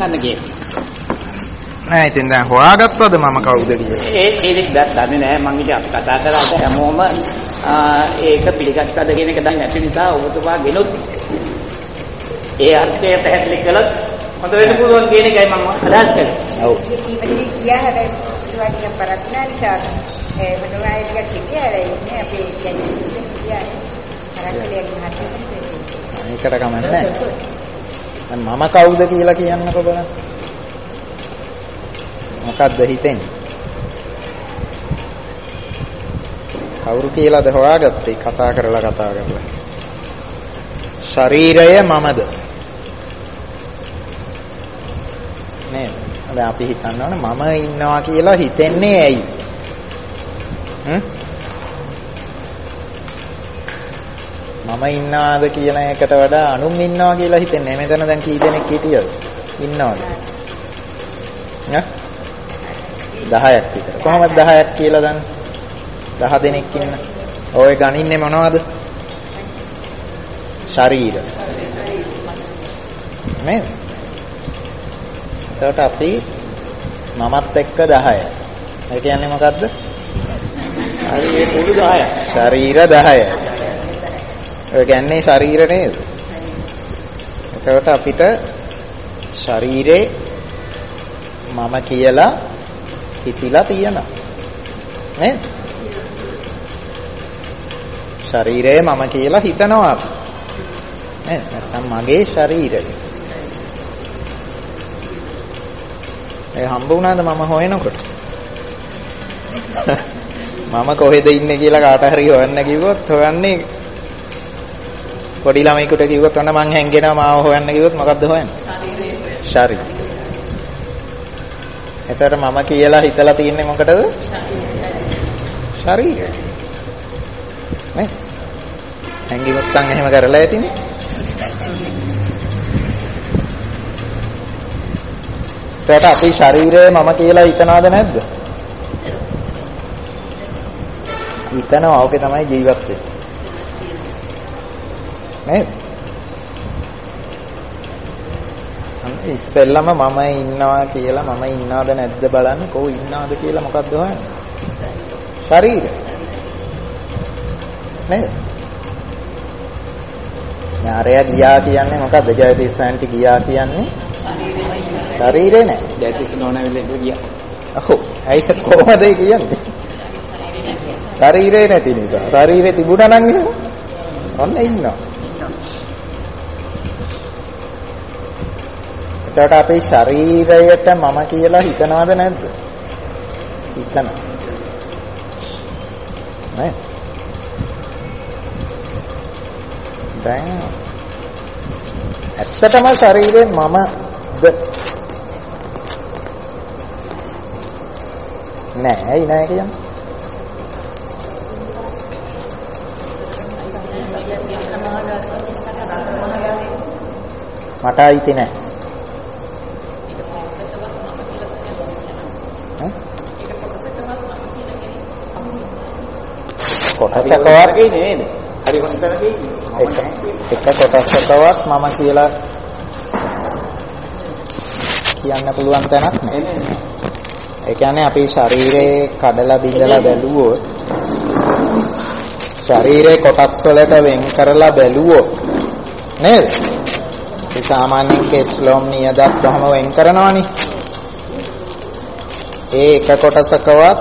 නන්නගේ නෑ ඉතින් දැන් හොයාගත්තද මම කවුද කියලා? ඒ දෙයක් දන්නේ නෑ මං ඉතින් අපි කතා කරාට හැමෝම ඒක පිළිගත්තද කියන එක දන්නේ නැති නිසා ඔබතුමා ගෙනුත් ඒ අර්ථය පැහැදිලි කළොත් හොඳ වෙන්න පුළුවන් කියන එකයි මම අදහස් කරන්නේ. ඔව්. ඉතින් කියා හැබැයි ඒවට පරක්නා නිසා මොනවායි ටික කියාරේ අපි කියන්නේ කරකලියක් හදිසියෙන් ඒකට කමන්නේ නෑ. දැන් මම කවුද කියලා කියන්නකෝ බලන්න. මොකද්ද හිතෙන්නේ? කවුරු කියලාද හොයාගත්තේ කතා කරලා. ශරීරය මමද? නේද? දැන් අපි හිතන්න ඕනේ මම ඉන්නවා කියලා හිතෙන්නේ ඇයි? මම ඉන්නවාද කියන එකට වඩා අනුන් ඉන්නවා කියලා හිතෙන්නේ. මෙතන දැන් කී දෙනෙක් හිටියද? ඉන්නවද? 10ක් විතර. කොහොමද 10ක් කියලා දන්නේ? 10 දෙනෙක් ඉන්න. ඔය ගණින්නේ මොනවද? ශරීර. නේද? එතකොට අපි මමත් එක්ක 10යි. ඒ කියන්නේ මොකද්ද? ශරීරේ මුළු 10යි. ශරීර 10යි. ඒ කියන්නේ ශරීර නේද? එතකොට අපිට ශරීරේ මම කියලා හිතිලා තියෙනවා. නේද? ශරීරය මම කියලා හිතනවා අපි. නේද? නැත්නම් මගේ ශරීරය. ඒ හම්බ වුණාද මම හොයනකොට? මම කොහෙද ඉන්නේ කියලා කාට හරි හොයන්න කිව්වොත් හොයන්නේ පොඩි ළමයිකට කිව්වොත් ඔන්න මං හැංගෙනවා මාව හොයන්න කිව්වොත් මොකද්ද හොයන්නේ? ශරීරය. එතකොට මම කියලා හිතලා තියන්නේ මොකටද? ශරීරය. නේ? හැංගිමත් එහෙම කරලා ඇතිනේ. එතකොට අපි ශරීරය මම කියලා හිතනවද නැද්ද? හිතනවා. ඕකේ තමයි ජීවත් වෙන්නේ. නේද? ඉස්සෙල්ලම මම ඉන්නවා කියලා මම ඉන්නවද නැද්ද බලන්න. කොහො ඉන්නවද කියලා මොකද්ද හොයන්නේ? ශරීරය. නේද? ඥාරය ගියා කියන්නේ මොකද්ද? ජයතිස්සන්ටි ගියා කියන්නේ ශරීරේ නෑ. ජයතිස්ස නෝනාවිල ගියා. ඔව්. ඒක කොහොමද කියන්නේ? ශරීරේ නැති නිසා. ශරීරේ තිබුණා නම් එහෙම ඔන්න ඉන්නවා. එතකොට අපි ශරීරයට මම කියලා හිතනවද නැද්ද? හිතනවා. නේද? දැන් ඇත්තටම ශරීරේ මමද? නෑ, ඇයි නෑ කියන්නේ? මට අයිති නෑ. කොටසකවත් නේද? හරි හොඳට එක කොටසකවත් මම කියලා කියන්න පුළුවන් තැනක් නෑ. ඒ කියන්නේ අපි ශරීරේ කඩලා බිඳලා බැලුවොත් ශරීරේ කොටස් වලට වෙන් කරලා බැලුවොත් නේද? ඒ සාමාන්‍යයෙන් කෙස්ලොම් නියදත් කොහොම වෙන් කරනවනේ. ඒ එක කොටසකවත්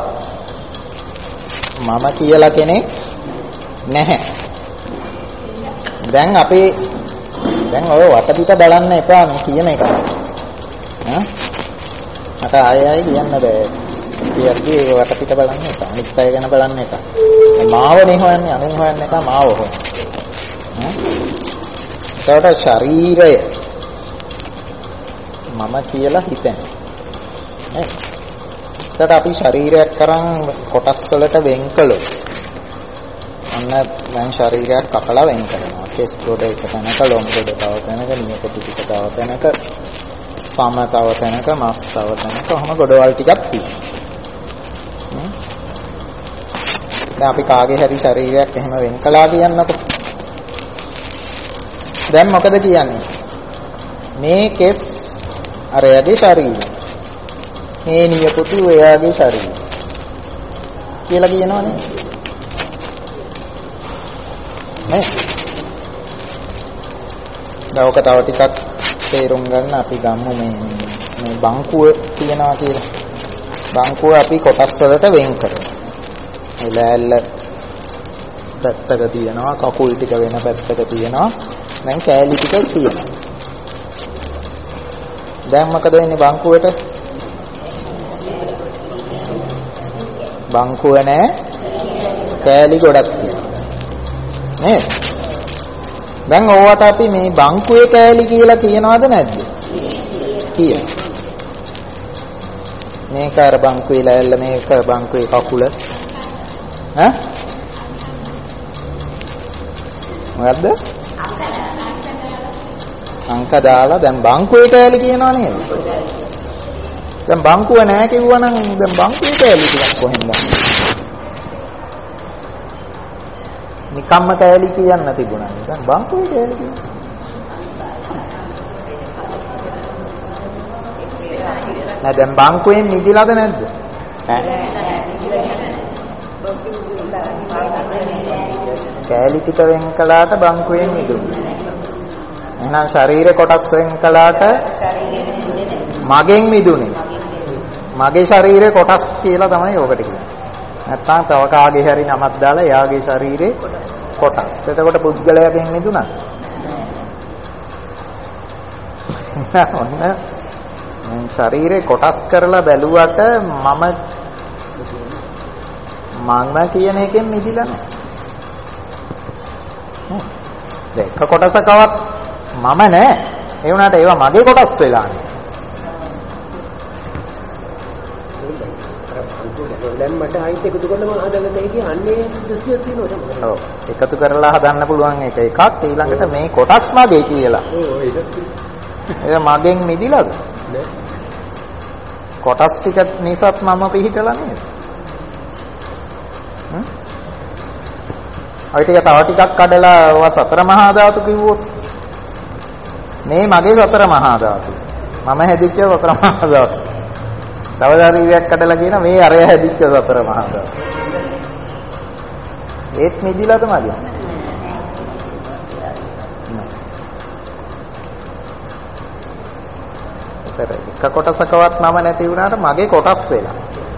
මම කියලා කෙනෙක් නැහැ. දැන් අපි ඔය වටපිට බලන්න එපා මේ කියන එක. මට ආයෙ කියන්න බෑ. කියද්දී වටපිට බලන්න එපා. අනිත් අය ගැන බලන්න එපා. මාවනේ හොයන්නේ අනුන් හොයන්න එපා මාව හොයන්න. ඒකට ශරීරය මම කියලා හිතන්නේ. නේ? ඒකට අපි ශරීරයක් කරන් කොටස් වලට වෙන් කළොත් අන්න දැන් ශරීරයක් කපලා වෙන් කරනවා. කෙස් ගොඩ එක තැනක, ලොම් ගොඩ තව තැනක, නියපොතු ටික තව තැනක, සම තව තැනක, මස් තව තැනක, කොහොම ගොඩවල් ටිකක් තියෙනවා. දැන් අපි කාගේ හරි ශරීරයක් එහෙම වෙන් කළා කියන්නකො. දැන් මොකද කියන්නේ? මේ කෙස් අරයාගේ ශරීරය. මේ නියපොතු එයාගේ ශරීරය. කියලා කියනවනේ. නේ? දවක තව ටිකක් තේරුම් ගන්න අපි ගමු මේ බංකුව තියනවා කියලා. බංකුව අපි කොටස් වලට වෙන් කරනවා. ඒ ලෑල්ල පැත්තක තියෙනවා, කකුල් ටික වෙන පැත්තක තියෙනවා. දැන් කෑලි ටික තියෙනවා. දැන් මොකද වෙන්නේ බංකුවට? බංකුව නෑ, කෑලි ගොඩක් තියෙනවා. නේද? දැන් ඕවට අපි මේ බංකුවේ කෑලි කියලා කියනවද නැද්ද? කියනවා. මේක අර බංකුවේ ලෑල්ල, මේක බංකුවේ කකුල. ඈ? මොකද්ද? අංක දාලා දැන් බංකුවේ කෑලි කියනවා නේද? දැන් බංකුව නැහැ කිව්වනම් දැන් බංකුවේ කෑලි ටිකක් කොහෙන්ද? නිකම්ම කෑලි කියන්න තිබුණා. දැන් බංකුවේ කෑලි කියනවා. නෑ දැන් බංකුවෙන් මිදිලාද නැද්ද? කෑලි ටික වෙන් කළාට බංකුවෙන් මිදුණා. එහෙනම් ශරීර කොටස් වෙන් කළාට මගෙන් මිදුනේ. මගේ ශරීරේ කොටස් කියලා තමයි ඕකට කියන්නේ. නැත්තම් තව කාගේ හරි නමක් දාලා එයාගේ ශරීරේ කොටස්. එතකොට පුද්ගලයාගෙන් මිදුණාද? ඔන්න මම ශරීරේ කොටස් කරලා බැලුවට මම කියන එකෙන් මිදිලා නැහැ. ඒක කොටසකවත් මම නෑ. ඒ වුණාට ඒවා මගේ කොටස් වෙලා නේ. දැන් මට ආයිත් එකතු කරලා මම හදන්න කියන්නේ දෘෂ්ටිය තියෙනවා. ඔව්. එකතු කරලා හදන්න පුළුවන් එක එකක් ඊළඟට මේ කොටස් මගේ කියලා. ඔව් ඒක. ඒක මගෙන් මිදිලාද? නෑ. කොටස් ටික නිසාත් මම පිහිටලා නේද? ඔය ටික තව ටිකක් කඩලා සතර මහා ධාතු කිව්වොත් මේ මගේ සතර මහා ධාතු. මම හැදිච්ච සතර මහා ධාතු. තව ශරීරයක් කඩලා කියන මේ අරය හැදිච්ච සතර මහා ධාතු. ඒත් මිදිලාද මගේ? එක කොටසකවත් මම නැති වුණාට මගේ කොටස් වෙලා.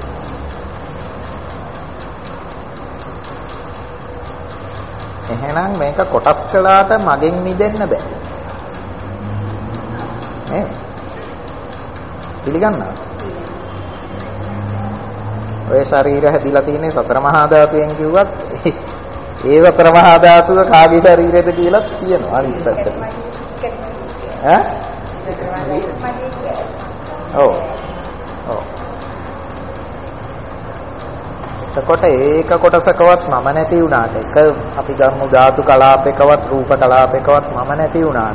එහෙනම් මේක කොටස් කළාට මගෙන් මිදෙන්න බෑ. නේ? පිළිගන්නවා. ඔය ශරීර හැදිලා තියෙන්නේ සතර මහා ධාතුවෙන් කිව්වත් ඒ සතර මහා ධාතුව කාගේ ශරීරෙද කියලා කියනවා අනිත් පැත්තට. ඈ? ඔව්. ඔව්. එතකොට ඒක කොටසකවත් මම නැති වුණාට එක අපි ගමු ධාතු කලාපයකවත් රූප කලාපයකවත් මම නැති වුණාට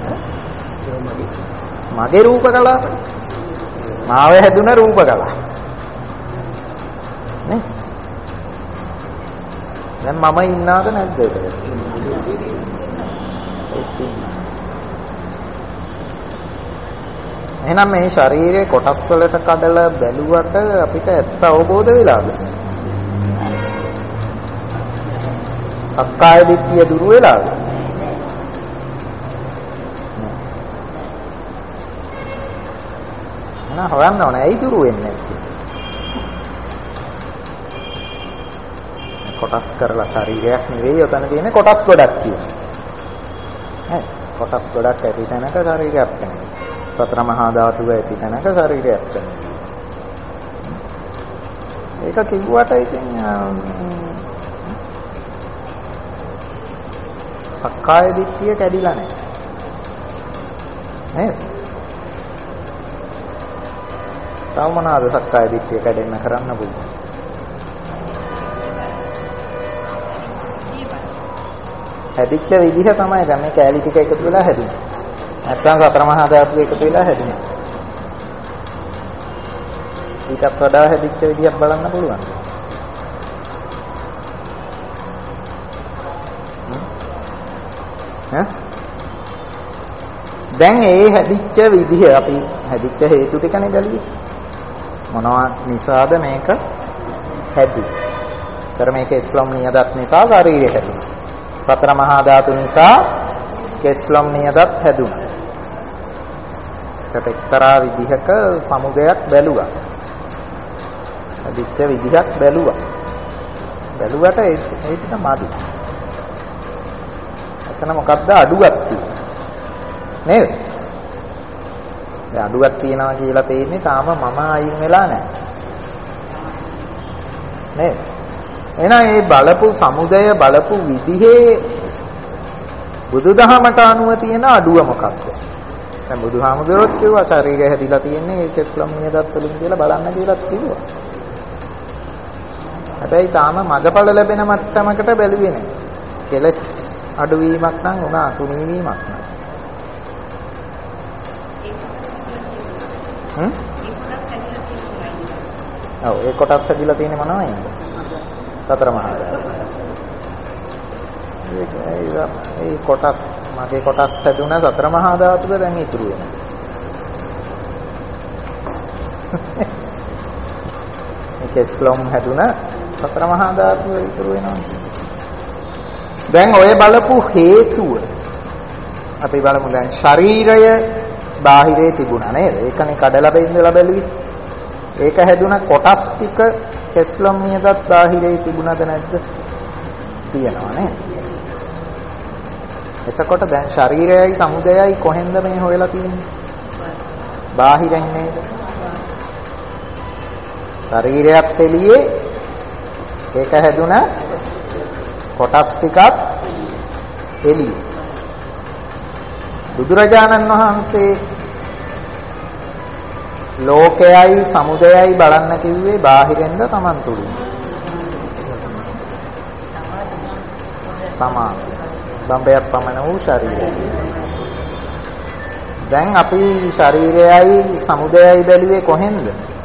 මගේ රූප කලාපය මාව හැදුන රූප කලාප නේ දැන් මම ඉන්නාද නැද්ද ඒකට එහෙනම් මේ ශරීරයේ කොටස් වලට කඩලා බැලුවට අපිට ඇත්ත අවබෝධ වෙලාද සක්කාය දිට්ඨිය දුරු වෙලාද? නෑ හොයන්න ඕනේ. ඇයි දුරු වෙන්නේ නැත්තේ? කොටස් කරලා ශරීරයක් නෙවෙයි ඔතන තියෙන්නේ කොටස් ගොඩක් තියෙනවා. හරි. කොටස් ගොඩක් ඇති තැනක ශරීරයක් තියෙනවා. සතර මහා ධාතුව ඇති තැනක ශරීරයක් තියෙනවා. ඒක කිව්වට ඉතින් සක්කාය දිට්ඨිය කැඩිලා නැහැ. නේද? තව මොනවාද සක්කාය දිට්ඨිය කැඩෙන්න කරන්න පුළුවන්? හැදිච්ච විදිහ තමයි දැන් මේ කැලි ටික එකතු වෙලා හැදුනේ. නැත්නම් සතර මහා ධාතු එකතු වෙලා හැදුනේ. ඊටත් වඩා හැදිච්ච විදිහක් බලන්න පුළුවන්. දැන් ඒ හැදිච්ච විදිහ අපි හැදිච්ච හේතු ටිකනේ බැලුවේ. මොනවා නිසාද මේක හැදුවේ? තර මේක ස්ලොම් නියදත් නිසා ශරීරය හැදුණා. සතර මහා ධාතු නිසා කෙස්ලොම් නියදත් හැදුණා. ඒකට එක්තරා විදිහක සමුදයක් බැලුවා. හැදිච්ච විදිහක් බැලුවා. බැලුවට ඒ ටික මදි. එතන මොකද්ද අඩුවක් තියෙන්නේ? නේද? දැන් අඩුවක් තියනවා කියලා පේන්නේ තාම මම අයින් වෙලා නැහැ. නේද? එහෙනම් මේ බලපු සමුදය බලපු විදිහේ බුදුදහමට අනුව තියෙන අඩුව මොකක්ද? දැන් බුදුහාමුදුරුවෝ කිව්වා ශරීරය හැදිලා තියෙන්නේ ඒ කෙස්ලොම් නියදත් වලින් කියලා බලන්න කියලා කිව්වා. හැබැයි තාම මගපල ලැබෙන මට්ටමකට බැලුවේ නැහැ. කෙලස් අඩුවීමක් නම් උනා තුනීවීමක් නම්. ඔව් ඒ කොටස් හැදිලා තියෙන්නේ මොනවයින්ද? සතර මහා ධාතු. ඒ කොටස් මගේ කොටස් හැදුන සතර මහා ධාතුක දැන් ඉතුරු වෙනවා. මේ කෙස්ලොම් හැදුන සතර මහා ධාතුව ඉතුරු වෙනවා. දැන් ඔය බලපු හේතුව අපි බලමු. දැන් ශරීරය බාහිරේ තිබුණා නේද? ඒකනේ කඩලා බෙදලා බැලුවේ. ඒක හැදුන කොටස් ටික කෙස්ලොම් නියදත් බාහිරේ තිබුණාද නැද්ද? තියෙනවා නේද? එතකොට දැන් ශරීරයයි සමුදයයි කොහෙන්ද මේ හොයලා තියෙන්නේ? බාහිරින් නේද? ශරීරයක් එළියේ ඒක හැදුන කොටස් ටිකක් එළියේ. බුදුරජාණන් වහන්සේ ලෝකයයි සමුදයයි බලන්න කිව්වේ බාහිරින්ද තමන් තුලින්? තමන්. බම්බයක් පමණ වූ ශරීරය. දැන් අපි ශරීරයයි සමුදයයි බැලුවේ කොහෙන්ද?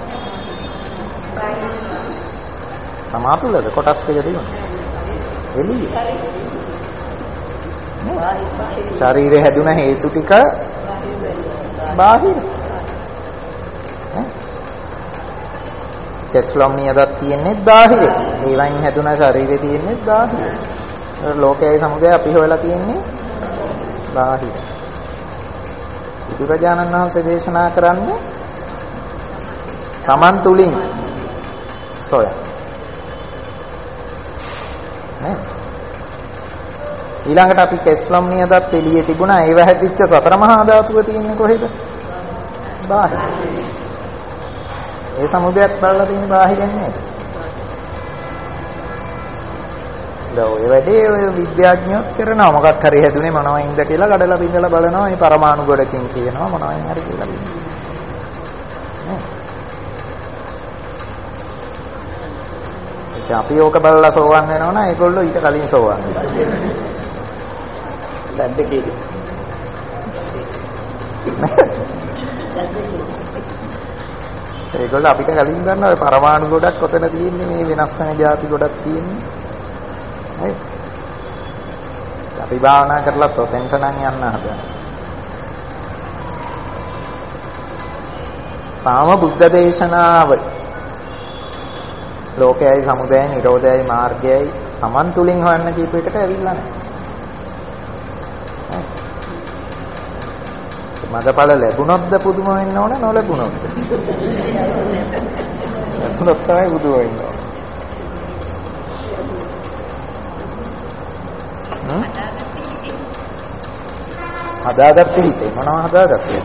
තමා තුලද කොටස් ටික දිනුනේ? එළියේ. ශරීරය හැදුන හේතු ටික බාහිර. කෙස්ලොම් නියදත් තියෙන්නේ බාහිරේ. ඒ වයින් හැදුන ශරීරය තියෙන්නේ බාහිරේ. ලෝකයයි සමුදය අපි හොයලා තියෙන්නේ බාහිර. බුදුරජාණන් වහන්සේ දේශනා කරන්නේ තමන් තුලින් සොයන. නේ? ඊළඟට අපි කෙස්ලොම් නියදත් එළියේ තිබුණා. ඒව හැදිච්ච සතර මහා ධාතුව තියෙන්නේ කොහෙද? බාහිර. ඒ සමුදයක් බලලා තියෙන්නේ බාහිරින් නේද? ඔය වැඩේ ඔය විද්‍යාඥයොත් කරනවා. මොකක් හරි හැදුනේ මොනවයින්ද කියලා කඩලා බින්දලා බලනවා. මේ පරමාණු ගොඩකින් කියනවා මොනවයින් හරි කියලා බලනවා. අපි ඕක බලලා සෝවන් වෙනවා නම් ඒගොල්ලෝ ඊට කලින් සෝවන් වෙනවා. දැන් දෙකේදී. ඒගොල්ලෝ අපිට කලින් ගන්නවා ඔය පරමාණු ගොඩක් කොතන තියෙන්නේ මේ වෙනස් වෙන ಜಾති ගොඩක් තියෙන්නේ. හරි. අපි භාවනා කරලා තොතෙන්ට නම් යන්න හදනවා. තාම බුද්ධ දේශනාව ලෝකයයි සමුදයයි නිරෝධයයි මාර්ගයයි Taman තුලින් හොයන්න කීප එකට ඇවිල්ලා නැහැ. මගපල ලැබුණොත්ද පුදුම වෙන්න ඕන නොලැබුණොත්ද? ලැබුණොත් තමයි බුදු වෙන්න ඕන. හදාගත්තේ හිතේ මොනවා හදාගත්තේ?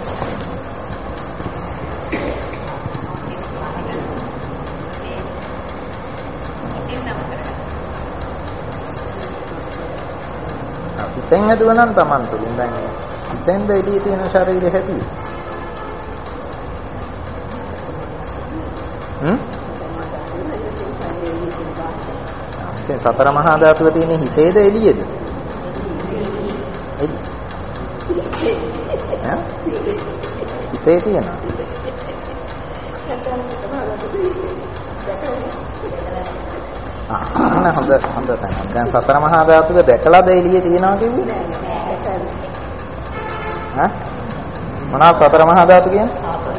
හිතෙන් හැදුවා නම් Taman තුලින් දැන් හිතෙන්ද එළියේ තියෙන ශරීරය හැදුවේ. දැන් සතර මහා ධාතුව තියෙන හිතේද එළියේද? හිතේ තියෙනවා. හොඳ තමයි. දැන් සතර මහා ධාතුක දැකලාද එළියේ තියෙනවා කිව්වේ? මොනවා සතර මහා ධාතු කියන්නේ?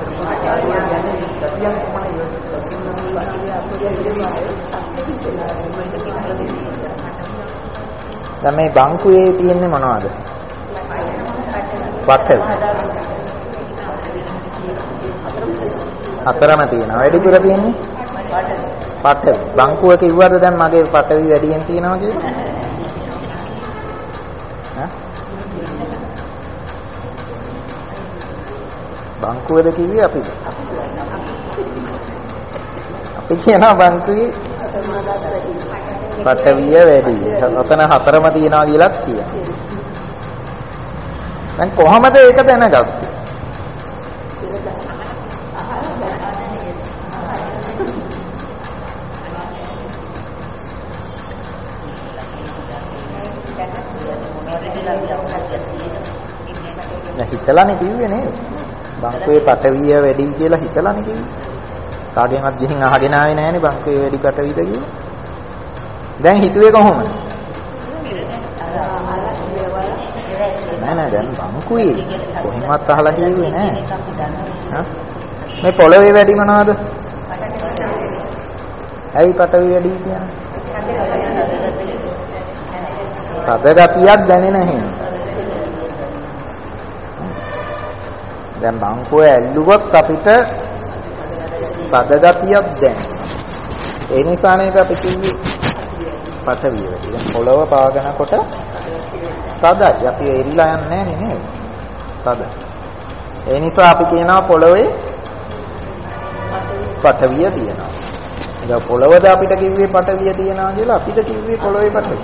දැන් මේ බංකුවේ තියෙන්නේ මොනවද? පඨවි. හතරම තියෙනවා. වැඩිපුර තියෙන්නේ පඨවි. බංකුව කිව්වද දැන් මගේ පඨවි වැඩියෙන් තියෙනවා කියලා? ඈ? බංකුවද කිව්වේ අපිද? අපි කියනවා බංකුවේ පඨවිය වැඩි. ඔතන හතරම තියෙනවා කියලාත් කියනවා. දැන් කොහමද ඒක දැනගත්තේ? හිතලානේ කිව්වේ නේද? බංකුවේ පඨවිය වැඩි කියලා හිතලානේ කිව්වේ. කාගෙන්වත් ගිහින් අහගෙන ආවේ නැහැනේ බංකුවේ වැඩි පඨවිද කියලා. දැන් හිතුවේ කොහොමද? නෑ දැන් බංකුවේ කොහෙන්වත් අහලා කිව්වේ නෑ. හා? මේ පොළවේ වැඩි මොනවද? ඇයි පඨවි වැඩි කියන්නේ? තද ගතියක් දැනෙන්නේ නැහැ. දැන් බංකුවේ ඇල්ලුවොත් අපිට තද ගතියක් දැනෙනවා. ඒ නිසා නේද අපි කිව්වේ පඨවිය වැඩි. දැන් පොළව පාගනකොට තදයි. අපි එරිලා යන්නේ නැහැ නේද? තද. ඒ නිසා අපි කියනවා පොළවේ පඨවිය තියෙනවා. දැන් පොළවද අපිට කිව්වේ පඨවිය තියෙනවා කියලා අපිට කිව්වේ පොළවේ පඨවිය.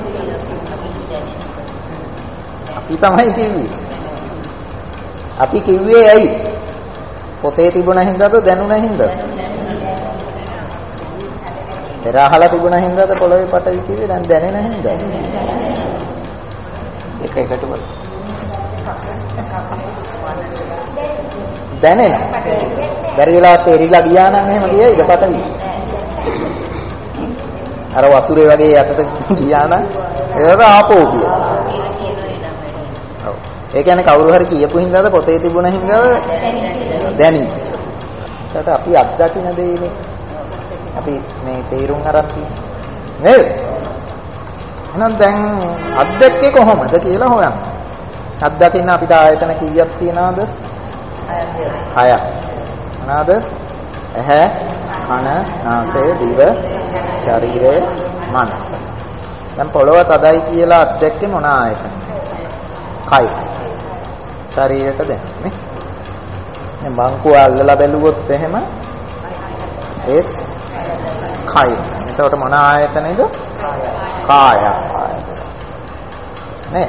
අපි තමයි කිව්වේ. අපි කිව්වේ ඇයි? පොතේ තිබුණ හින්දාද දැනුණ හින්දාද? පෙර අහලා තිබුණ හින්දාද පොළවේ පඨවි කිව්වේ දැන් දැනෙන හින්දාද? එක එකට බලන්න. දැනෙන. බැරි වෙලාවට එරිලා ගියා නම් එහෙම ගියයිද පඨවි? අර වතුරේ වගේ යටට ගියා නම් ඒක ආපෝ කිය. ඔව්. ඒ කියන්නේ කවුරු හරි කියපු හින්දාද පොතේ තිබුණ හින්දාද දැනි. ඒකට අපි අත්දකින්න දෙන්නේ අපි මේ තේරුම් අරන් තියෙන්නේ නේද? එහෙනම් දැන් අත්දැක්කේ කොහොමද කියලා හොයන්න. අත්දකින්න අපිට ආයතන කීයක් තියනවද? 6ක්. මොනවාද? ඇහැ, කන, නාසය, දිව, ශරීරය, මනස. දැන් පොළව තදයි කියලා අත්දැක්කේ මොන ආයතන? කය. ශරීරයට දැනෙන්නේ. දැන් බංකුව අල්ලලා බැලුවොත් එහෙම ඒත් කය. එතකොට මොන ආයතනේද? කාය ආයතන. නේ?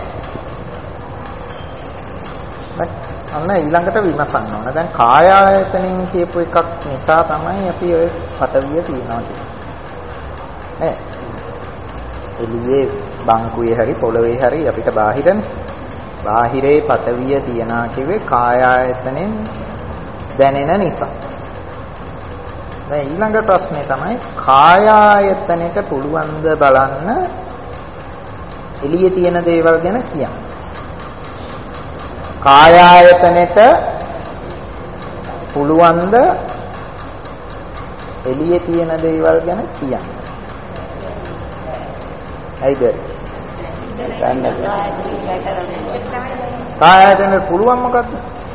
අන්න ඊළඟට විමසන්න ඕන. දැන් කාය ආයතනෙන් කියපු එකක් නිසා තමයි අපි ඔය පඨවිය තියනවා කියන්නේ. නේ? එළියේ බංකුවේ හරි පොළවේ හරි අපිට බාහිරනේ. බාහිරේ පඨවිය තියනා කිව්වේ කාය ආයතනෙන් දැනෙන නිසා. දැන් ඊළඟ ප්‍රශ්නේ තමයි කාය ආයතනෙට පුළුවන් ද බලන්න එළියේ තියෙන දේවල් ගැන කියන්න. කාය ආයතනෙට පුළුවන් ද එළියේ තියෙන දේවල් ගැන කියන්න. ඇයිද? කාය ආයතනෙට පුළුවන් මොකද්ද?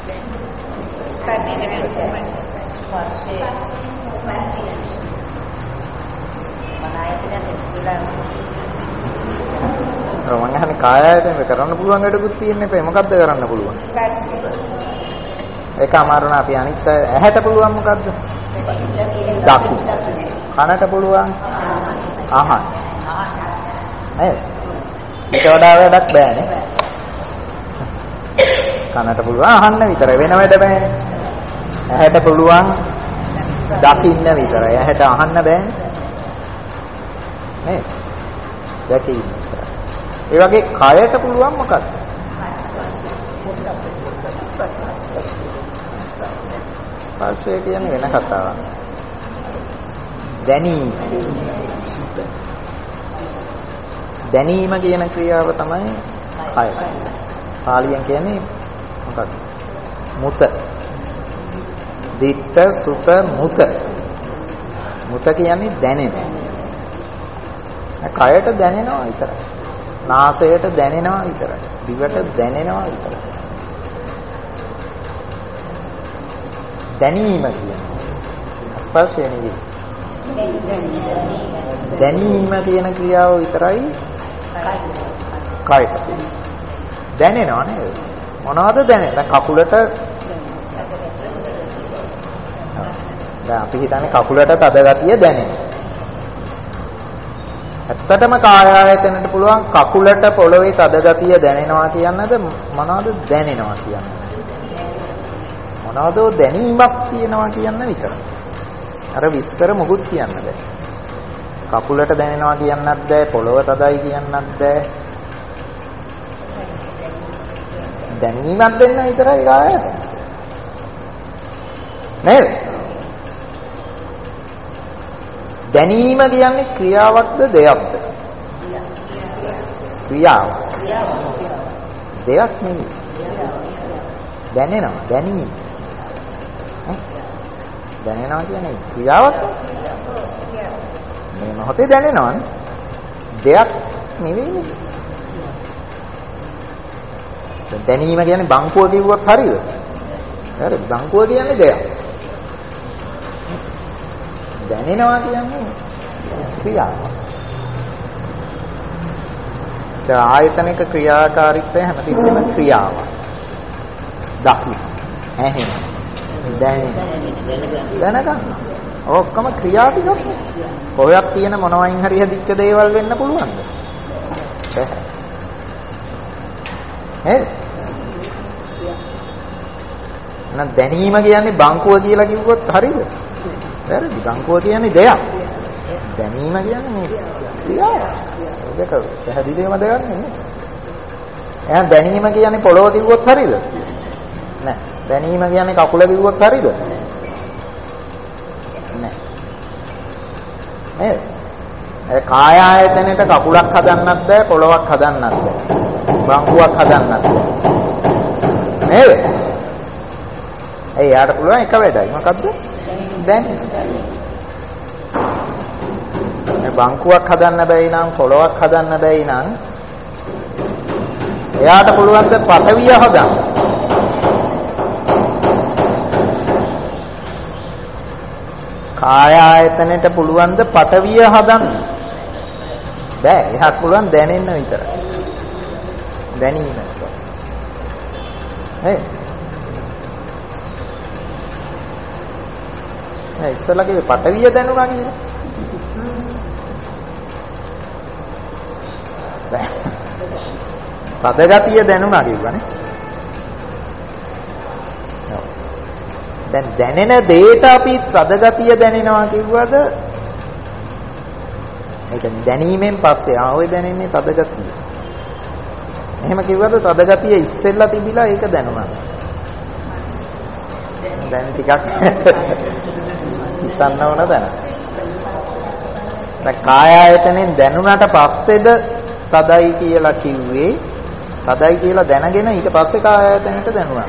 මම අහන්නේ කාය ආයතනෙට කරන්න පුළුවන් වැඩකුත් තියෙන්න එපා. මොකද්ද කරන්න පුළුවන්? ඒක අමාරුනා අපි අනිත් ඇහැට පුළුවන් මොකද්ද? දකු. කනට පුළුවන් අහන්න. නේද? ඊට වඩා වැඩක් බෑනේ. කනට පුළුවන් අහන්න විතරයි වෙන වැඩ බෑනේ. ඇහැට පුළුවන් දකින්න විතරයි. ඇහැට අහන්න බෑනේ. නේද? දැකීම. ඒ වගේ කයට පුළුවන් මොකක්ද? ස්පර්ශය කියන්නේ වෙන කතාවක්. දැනීම. දැනීම කියන ක්‍රියාව තමයි කය. පාලියෙන් කියන්නේ මොකක්ද? මුත. දිට්ඨ සුත මුත. මුත කියන්නේ දැනෙන. කයට දැනෙනවා විතරයි. නාසයට දැනෙනවා විතරයි. දිවට දැනෙනවා විතරයි. දැනීම කියන්නේ ස්පර්ශය නෙවෙයි. දැනීම කියන ක්‍රියාව විතරයි කායික. දැනෙනවා නේද? මොනවද දැනෙන්නේ? දැන් කකුලට දැන් අපි හිතන්නේ කකුලට තද ගතිය දැනෙනවා. ඇත්තටම කාය ආයතනට පුළුවන් කකුලට පොළවේ තද ගතිය දැනෙනවා කියන්නද මොනවද දැනෙනවා කියන්නේ? මොනවද දැනීමක් තියෙනවා කියන්න විතරයි. අර විස්තර මොකුත් කියන්න බෑ. කකුලට දැනෙනවා කියන්නත් බෑ, පොළව තදයි කියන්නත් බෑ. දැනීමක් දෙන්න විතරයි කාය ආයතන. නේද? දැනීම කියන්නේ ක්‍රියාවක්ද දෙයක්ද? ක්‍රියාවක්. දෙයක් නෙවෙයි. දැනෙනවා, දැනීම. දැනෙනවා කියන්නේ ක්‍රියාවක්. මේ මොහොතේ දැනෙනවනේ. දෙයක් නෙවෙයිනේ. දැනීම කියන්නේ බංකුව කිව්වොත් හරියද? හරි. බංකුව කියන්නේ දෙයක්. දැනෙනවා කියන්නේ ක්‍රියාවක්. ආයතනික ක්‍රියාකාරීත්වය හැමතිස්සෙම ක්‍රියාවක්. දකින්න, ඇහෙන්න, දැනගන්න. ඔක්කොම ක්‍රියා ටිකක්. කොහොයක් තියෙන මොනවයින් හරි හැදිච්ච දේවල් වෙන්න පුළුවන්ද? බැහැ. නේද? එහෙනම් දැනීම කියන්නේ බංකුව කියලා කිව්වොත් හරියද? වැරදි. බංකුව කියන්නේ දෙයක්. දැනීම කියන්නේ මේ ක්‍රියාව. ඒක පැහැදිලිවම දෙයක් නෙමෙයි. එහෙනම් දැනීම කියන්නේ පොළොව කිව්වොත් හරියද? නෑ. දැනීම කියන්නේ කකුල කිව්වොත් හරියද? නෑ. නේද? ඒ කාය ආයතනෙට කකුලක් හදන්නත් බෑ, පොළොවක් හදන්නත් බෑ. බංකුවක් හදන්නත් බෑ. නේද? ඒ යාට පුළුවන් එක වැඩයි. මොකද්ද? දැනීම. මේ බංකුවක් හදන්න බැයි නම්, පොළොවක් හදන්න බැයි නම් එයාට පුළුවන් ද පටවිය හදන්න? කාය ආයතනෙට පුළුවන් ද පටවිය හදන්න? බෑ. එයාට පුළුවන් දැනෙන්න විතරයි. දැනීම. හේ. ඒ ඉස්සලගේ පටවිය දැනුණා කියලා. පදගතිය දැනුණා කිව්වනේ. දැන් දැනෙන දෙයට අපි පදගතිය දැනෙනවා කිව්වද? ඒ කියන්නේ දැනීමෙන් පස්සේ ආවෙ දැනෙන්නේ පදගතිය. එහෙම කිව්වද පදගතිය ඉස්සෙල්ලා තිබිලා ඒක දැනුණා. දැන් ටිකක් හිතන්න ඕන දැන. දැන් කාය ආයතනෙන් දැනුණාට පස්සේද තදයි කියලා කිව්වේ? තදයි කියලා දැනගෙන ඊට පස්සේ කාය ආයතනෙට දැනුණා.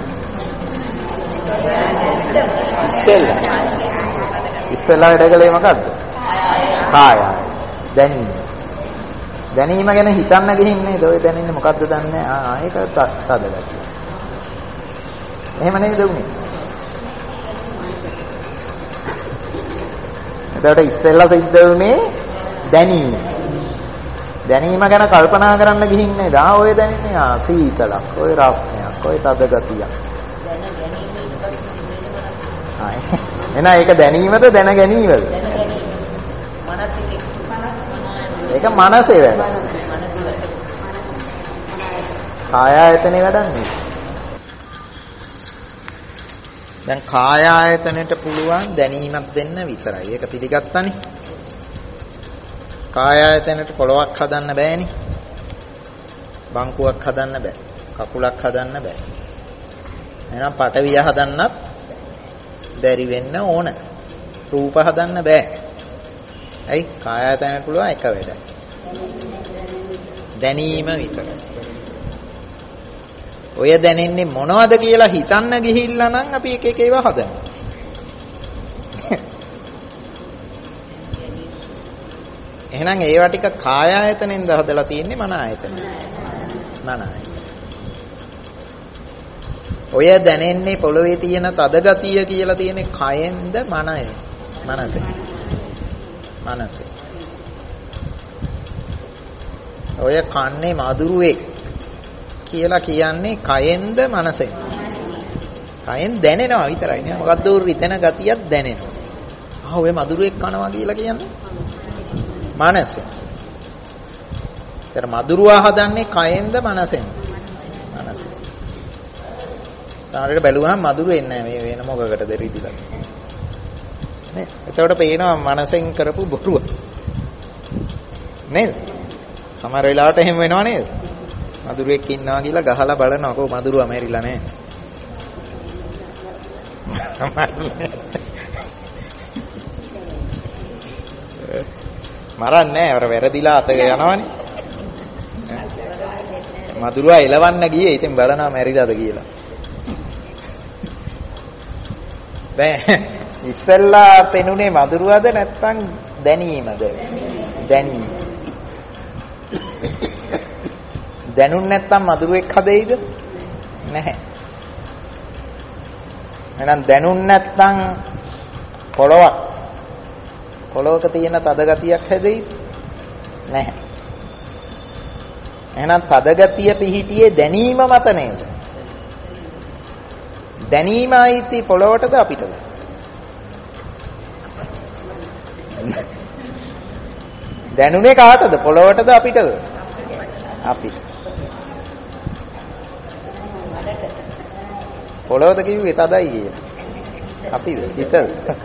ඉස්සෙල්ලා වැඩ කළේ මොකද්ද? කාය දැනීම. දැනීම ගැන හිතන්න ගිහින් නේද ඔය දැනෙන්නේ මොකද්ද දන්නේ? ඒක තදගතිය. එහෙම නේද උනේ? එතකොට ඉස්සෙල්ලා සිද්ධ වුණේ දැනීම. දැනීම ගැන කල්පනා කරන්න ගිහින් නේද? ඔය දැනෙන්නේ සීතලක්, ඔය රස්නයක්, ඔය තද ගතියක්. එහෙනම් ඒක දැනීමද දැන ගැනීමද? ඒක මනසේ වැඩ. කාය ආයතනේ වැඩන්නේ. දැන් කාය ආයතනෙට පුළුවන් දැනීමක් දෙන්න විතරයි. ඒක පිළිගත්තානේ. කාය ආයතනෙට පොළොවක් හදන්න බෑනේ. බංකුවක් හදන්න බෑ. කකුලක් හදන්න බෑ. එහෙනම් පටවිය හදන්නත් බැරි වෙන්න ඕන. රූප හදන්න බෑ. ඇයි? කාය ආයතනෙට පුළුවන් එක වැඩයි. දැනීම විතරයි. ඔය දැනෙන්නේ මොනවද කියලා හිතන්න ගිහිල්ලා නම් අපි එක එක ඒවා හදනවා. එහෙනම් ඒවා ටික කාය ආයතනෙන්ද හදලා තියෙන්නේ මන ආයතනෙ. මන ආයතන. ඔය දැනෙන්නේ පොළවේ තියෙන තද ගතිය කියලා තියෙන්නේ කයෙන්ද මනයි. මනසේ. මනසේ. ඔය කන්නේ මදුරුවේ කියලා කියන්නේ කයෙන්ද මනසෙන්. කයෙන් දැනෙනවා විතරයි නේ. මොකද්ද රිතන ගතියක් දැනෙනවා. ඔය මදුරුවෙක් කනවා කියලා කියන්නේ මනසෙන්. ඒතර මදුරුවා හදන්නේ කයෙන්ද මනසෙන්? මනසෙන්. තාරේට බැලුවහම මදුරුව එන්නේ නැහැ. මේ වෙන මොකකටද රිදිලා. නේ? එතකොට පේනවා මනසෙන් කරපු බොරුව. නේද? සමහර වෙලාවට එහෙම වෙනව නේද? මදුරුවෙක් ඉන්නවා කියලා ගහලා බලනකො මදුරුවා මැරිලා නැහැ. මරන්නේ නැහැ. අර වැරදිලා අත යනවනේ. මදුරුවා එලවන්න ගියේ. ඉතින් බලනවා මැරිලාද කියලා. දැන් ඉස්සෙල්ලා පෙනුනේ මදුරුවද නැත්නම් දැනීමද? දැනීම. දැනුන් නැත්නම් මදුරුවෙක් හදෙයිද? නැහැ. එහෙනම් දැනුන් නැත්නම් පොළොවක තියෙන තද ගතියක් හැදෙයිද? නැහැ. එහෙනම් තද ගතිය පිහිටියේ දැනීම මත නේද? දැනීම අයිති පොළොවටද අපිටද? දැනුනේ කාටද? පොළොවටද අපිටද? අපිට. පොළොවද කිව්වේ තදයි කියලා. අපිද හිතද?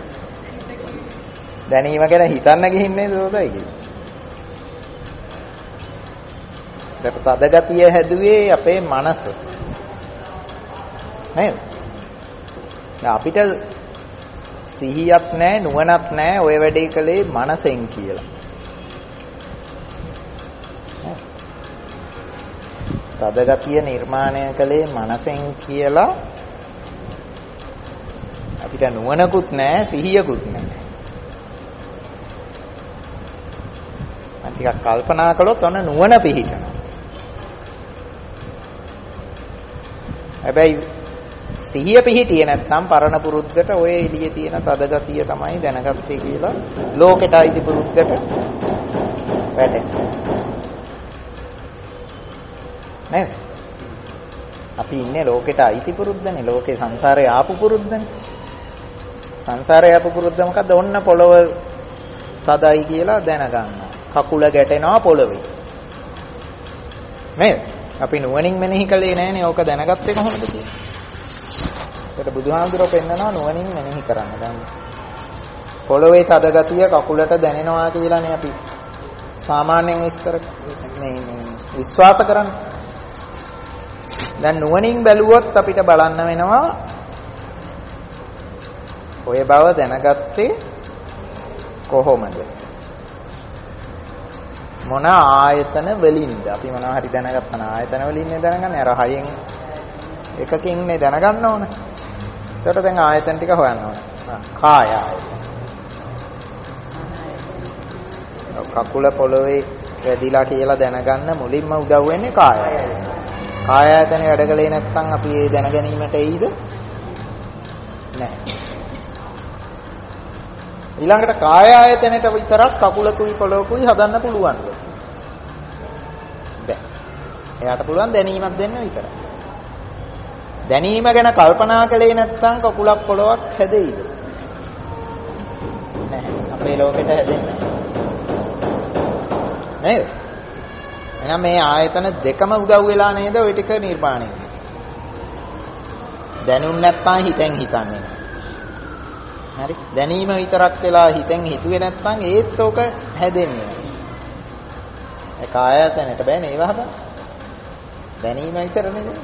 දැනීම ගැන හිතන්න ගිහින් නේද තදයි කියලා. දැන් තද ගතිය හැදුවේ අපේ මනස. නේද? අපිට සිහියක් නැහැ, නුවණක් නැහැ, ඔය වැඩේ කළේ මනසෙන් කියලා. තද ගතිය නිර්මාණය කළේ මනසෙන් කියලා අපිට නුවණකුත් නැහැ, සිහියකුත් නැහැ. මම ටිකක් කල්පනා කළොත් ඔන්න නුවණ පිහිටනවා. හැබැයි සිහිය පිහිටියේ නැත්නම් පරණ පුරුද්දට ඔය එළියේ තියෙන තද ගතිය තමයි දැනගත්තේ කියලා ලෝකෙට අයිති පුරුද්දට වැටෙනවා. නේද? අපි ඉන්නේ ලෝකෙට අයිති පුරුද්දනේ. ලෝකේ සංසාරේ ආපු පුරුද්දනේ. සංසාරේ ආපු පුරුද්ද මොකද්ද? ඔන්න පොළව තදයි කියලා දැනගන්නවා. කකුල ගැටෙනවා පොළවේ. නේද? අපි නුවණින් මෙනෙහි කළේ නැහනේ. ඕක දැනගත්තේ කොහොමද කියලා. ඒකට බුදුහාමුදුරුවෝ පෙන්නනවා නුවණින් මෙනෙහි කරන්න. දැන් පොළවේ තද ගතිය කකුලට දැනෙනවා කියලානේ අපි සාමාන්‍යයෙන් විස්තර මේ විශ්වාස කරන්නේ. දැන් නුවණින් බැලුවොත් අපිට බලන්න වෙනවා ඔය බව දැනගත්තේ කොහොමද? මොන ආයතන වලින්ද? අපි මොනවා හරි දැනගත්තා නම් ආයතන වලින්නේ දැනගන්නේ. අර හයෙන් එකකින්නේ දැනගන්න ඕන. ඒකට දැන් ආයතන ටික හොයන්න ඕන. කාය ආයතන. කකුල පොළවේ වැදිලා කියලා දැනගන්න මුලින්ම උදව් වෙන්නේ කාය ආයතන. කාය ආයතනේ වැඩ කලේ නැත්නම් අපි ඒ දැන ගැනීමට එයිද? නැහැ. ඊළඟට කාය ආයතනෙට විතරක් කකුලකුයි පොළොවකුයි හදන්න පුළුවන්ද? බැ. එයාට පුළුවන් දැනීමක් දෙන්න විතරයි. දැනීම ගැන කල්පනා කළේ නැත්නම් කකුලක් පොළොවක් හැදෙයිද? නැහැ. අපේ ලෝකෙට හැදෙන්නේ නැහැ. නේද? එහෙනම් මේ ආයතන දෙකම උදව් වෙලා නේද ওই ටික නිර්මාණය වෙන්නේ. දැනුම් නැත්නම් හිතෙන් හිතන්නේ නැහැ. හරි? දැනීම විතරක් වෙලා හිතෙන් හිතුවේ නැත්නම් ඒත් ඔක හැදෙන්නේ නැහැ. ඒ කාය ආයතනට බෑනේ ඒව හදන්න. දැනීම විතරනේ දැන්.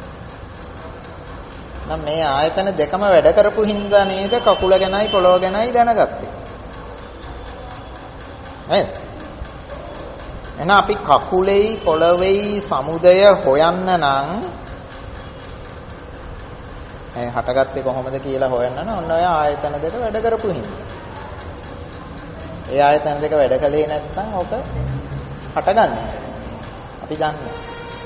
නම් මේ ආයතන දෙකම වැඩ කරපු හින්දා නේද කකුල ගැනයි පොළොව ගැනයි දැනගත්තේ. නේද? එහෙනම් අපි කකුලෙයි පොළොවේයි සමුදය හොයන්න නම් හටගත්තේ කොහොමද කියලා හොයන්න නම් ඔන්න ඔය ආයතන දෙක වැඩ කරපු හින්දා. ඒ ආයතන දෙක වැඩ කළේ නැත්නම් ඔක හටගන්නේ. අපි දන්නේ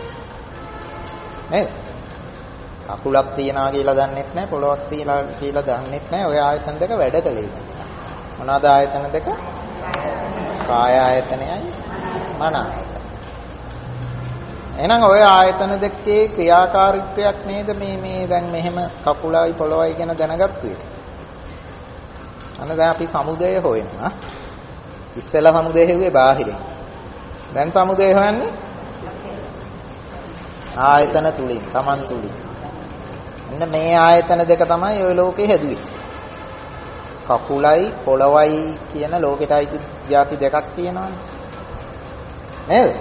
නේද? කකුලක් තියනවා කියලා දන්නෙත් නැහැ, පොළොවක් තියලා කියලා දන්නෙත් නැහැ. ඔය ආයතන දෙක වැඩ කළේ නැත්නම්. මොනවාද ආයතන දෙක? කාය ආයතනයයි මන ආයතනය. එහෙනම් ඔය ආයතන දෙකේ ක්‍රියාකාරීත්වයක් නේද මේ දැන් මෙහෙම කකුලයි පොළොවයි කියන දැනගත්තු එක. අන්න දැන් අපි සමුදය හොයනවා. ඉස්සෙල්ලා සමුදය හෙව්වේ බාහිරින්. දැන් සමුදය හොයන්නේ ආයතන තුලින්, Taman තුලින්. එන්න මේ ආයතන දෙක තමයි ওই ලෝකේ හැදුවේ. කකුලයි පොළොවයි කියන ලෝකෙට අයිති ಜಾති දෙකක් තියෙනවානේ. නේද?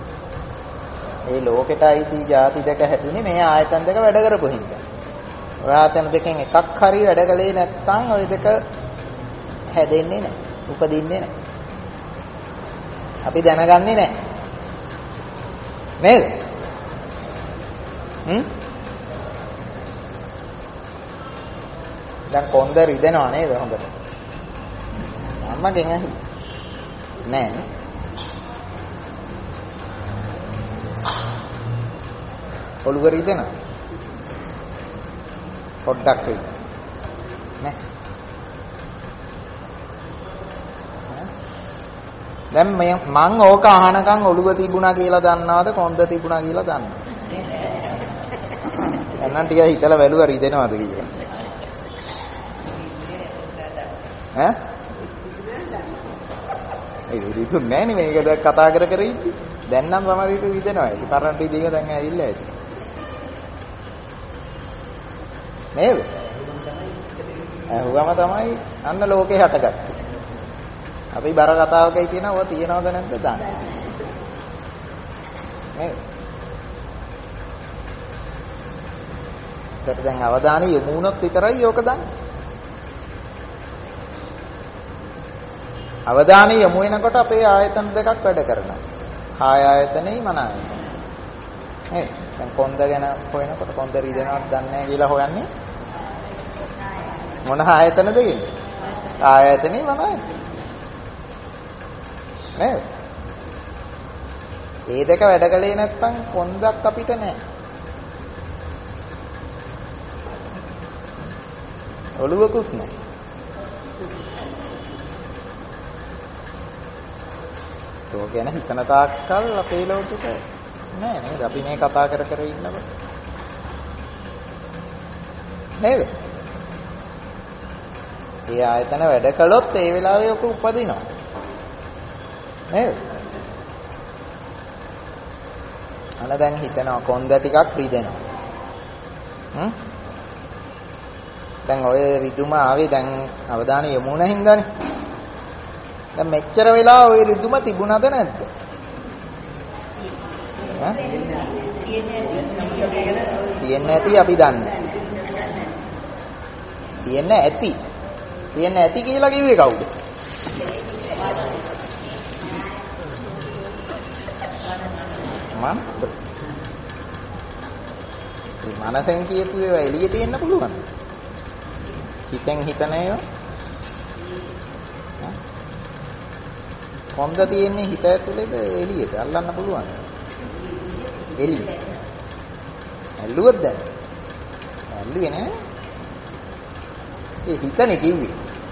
ඒ ලෝකෙට අයිති ಜಾති දෙක හැදුනේ මේ ආයතන දෙක වැඩ කරපු හින්දා. ඔය ආයතන දෙකෙන් එකක් හරි වැඩ කළේ නැත්නම් ওই දෙක හැදෙන්නේ නැහැ. උපදින්නේ නැහැ. අපි දැනගන්නේ නැහැ. නේද? දැන් කොන්ද රිදෙනවා නේද හොඳට? අම්මගෙන් ඇහුවා. නෑ. ඔළුව රිදෙනවා. පොඩ්ඩක් රිදෙනවා. නෑ. දැන් මං ඕක අහනකම් ඔළුව තිබුණා කියලා දන්නවද කොන්ද තිබුණා කියලා දන්නවද? එන්නම් ටික හිතලා බැලුවා රිදෙනවද කියලා. ඈ? ඒ රිදුන්නේ නෑනේ මේක දැන් කතා කර කර ඉන්නේ. දැන් නම් සමහර විට රිදෙනවා. ඒ කරන්ට් රිදීක දැන් ඇවිල්ලා ඇති. නේද? අහුවම තමයි අන්න ලෝකේ හටගත්තේ. අපි බර කතාවකයි කියනවා ඔය තියනවද නැද්ද දන්නේ. නේද? දැන් අවධානය යොමු වුණොත් විතරයි ඕක දන්නේ. අවධානය යොමු වෙනකොට අපේ ආයතන දෙකක් වැඩ කරනවා. කාය ආයතනෙයි මන ආයතනෙයි. නේද? දැන් කොන්ද ගැන හොයනකොට කොන්ද රිදෙනවද දන්නේ නැහැ කියලා හොයන්නේ මොන ආයතනද කියන්නේ? කාය ආයතනෙයි මන ආයතනෙයි. නේද? මේ දෙක වැඩ කළේ නැත්නම් කොන්දක් අපිට නැහැ. ඔළුවකුත් නැහැ. ඒක ගැන හිතන තාක්කල් අපේ ලෝකෙට නෑ නේද? අපි මේ කතා කර කර ඉන්නකොට. නේද? ඒ ආයතන වැඩ කළොත් ඒ වෙලාවේ ඔක උපදිනවා. නේද? අන්න දැන් හිතනවා කොන්ද ටිකක් රිදෙනවා. දැන් ඔය රිදුම ආවේ දැන් අවධානය යොමු වුණා හින්දානේ. දැන් මෙච්චර වෙලා ওই රිදුම තිබුණාද නැද්ද? තියෙන්නේ නැති අපි දන්නේ. තියෙන්නේ ඇති. තියෙන්නේ ඇති කියලා කිව්වේ කවුද? මනසෙන් කියපු ඒවා එළියේ තියෙන්න පුළුවන්. හිතෙන් හිතන ඒවා. කොන්ද තියෙන්නේ හිත ඇතුලේද එළියේද අල්ලන්න පුළුවන්. එළිය. ඇල්ලුවොත් දැන්. ඇල්ලුවේ නෑ. ඒ හිතනේ කිව්වේ.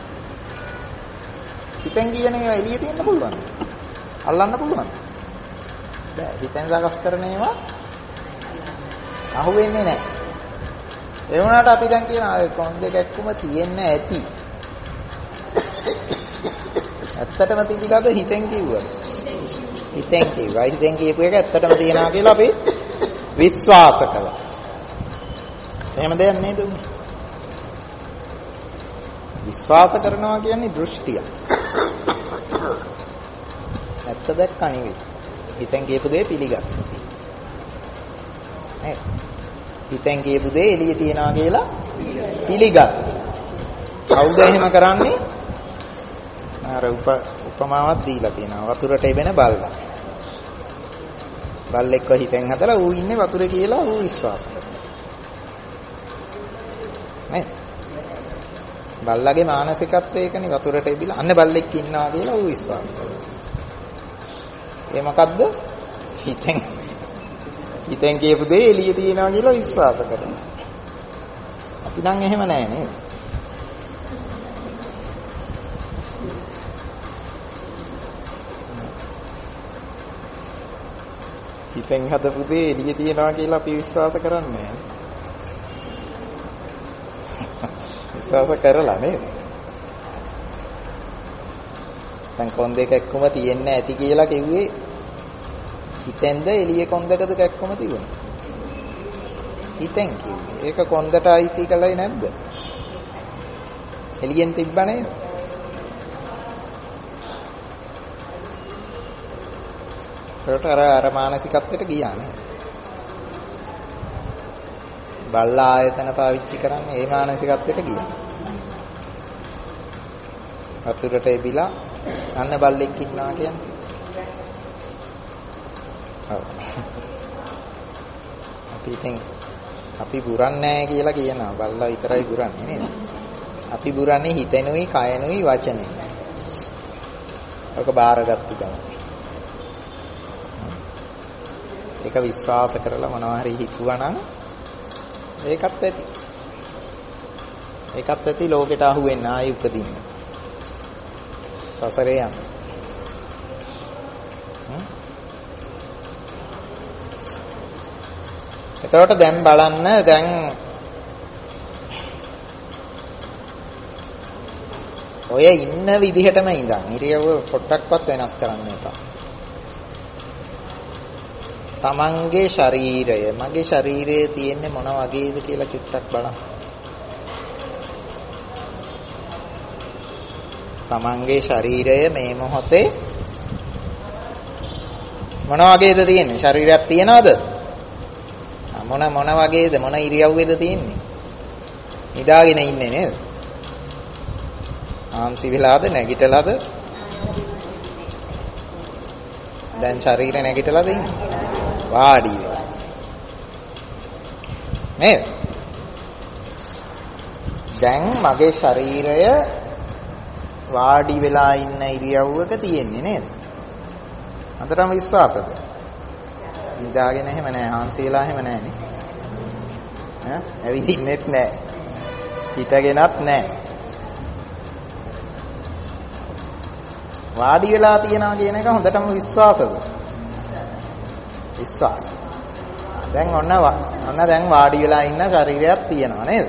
හිතෙන් කියන ඒවා එළියේ තියෙන්න පුළුවන්. අල්ලන්න පුළුවන්. බෑ හිතෙන් සකස් කරන ඒවා අහුවෙන්නේ නැහැ. ඒ වුණාට අපි දැන් කියනවා කොන්ද කැක්කුම තියෙන්න ඇති. ඇත්තටම තිබිලාද හිතෙන් කිව්වද? හිතෙන් කිව්වා. හිතෙන් කියපු එක ඇත්තටම තියනවා කියලා අපි විශ්වාස කළා. එහෙම දෙයක් නේද උනේ? විශ්වාස කරනවා කියන්නේ දෘෂ්ටිය. ඇත්ත දැක්කා නෙවෙයි. හිතෙන් කියපු දේ පිළිගත්තා. නේද? හිතෙන් කියපු දේ එළියේ තියනවා කියලා පිළිගත්තා. කවුද එහෙම කරන්නේ? අර උපමාවක් දීලා තියෙනවා. වතුරට එබෙන බල්ලා. බල්ලෙක්ව හිතෙන් හදලා ඌ ඉන්නේ වතුරේ කියලා ඌ විශ්වාස කරනවා. නේද? බල්ලගේ මානසිකත්වය ඒකනේ වතුරට එබිලා අන්න බල්ලෙක් ඉන්නවා කියලා ඌ විශ්වාස කරනවා. ඒ මොකද්ද? හිතෙන් කියපු දේ එළිය තියෙනවා කියලා විශ්වාස කරනවා. අපි නම් එහෙම නැහැ නේද? හිතෙන් හදපු දේ එළිය තියෙනවා කියලා අපි විශ්වාස කරන්නේ නැහැ. විශ්වාස කරලා නේද? දැන් කොන්දේක එක්කම තියෙන්නේ ඇති කියලා කිව්වේ හිතෙන්ද එළිය කොන්දකද එක්කම තිබුණේ? හිතෙන් කිව්වේ. ඒක කොන්දට අයිති කළේ නැද්ද? එළියෙන් තිබ්බ නේද? ඒකට අර මානසිකත්වයට ගියා නේද? බල්ලා ආයතන පාවිච්චි කරන්නේ ඒ මානසිකත්වයට ගියා. වතුරට එබිලා අන්න බල්ලෙක් ඉන්නවා කියන්නේ. ඔව්. අපි බුරන්නේ නැහැ කියලා කියනවා. බල්ලා විතරයි බුරන්නේ නේද? අපි බුරන්නේ හිතෙනුයි, කයනුයි, වචනෙයි. ඔක බාරගත්තු ගමන්. ඒක විශ්වාස කරලා මොනවා හරි හිතුවනම් ඒකත් ඇති. ඒකත් ඇති ලෝකෙට අහු වෙන්න ආයි උපදින්න. සසරේ යන්න. එතකොට දැන් බලන්න දැන් ඔය ඉන්න විදිහටම ඉඳන් ඉරියව්ව පොට්ටක්වත් වෙනස් කරන්න එපා. තමන්ගේ ශරීරය මගේ ශරීරයේ තියෙන්නේ මොන වගේද කියලා චුට්ටක් බලන්න. තමන්ගේ ශරීරය මේ මොහොතේ මොන වගේද තියෙන්නේ? ශරීරයක් තියනවද? මොන වගේද? මොන ඉරියව්වේද තියෙන්නේ? නිදාගෙන ඉන්නේ නේද? ආන්සි වෙලාද නැගිටලාද? දැන් ශරීරය නැගිටලාද ඉන්නේ? වාඩි වෙලා නේද? දැන් මගේ ශරීරය වාඩි වෙලා ඉන්න ඉරියව්වක තියෙන්නේ නේද? අන්තරම විශ්වාසද? නිදාගෙන එහෙම නැහැ, හාන්සි වෙලා එහෙම නැහැ නේ. ඈ ඇවිදින්නෙත් නැහැ. හිටගෙනත් නැහැ. වාඩි වෙලා තියනවා කියන එක හොඳටම විශ්වාසද? විශ්වාස. දැන් ඔන්න දැන් වාඩි වෙලා ඉන්න ශරීරයක් තියෙනවා නේද?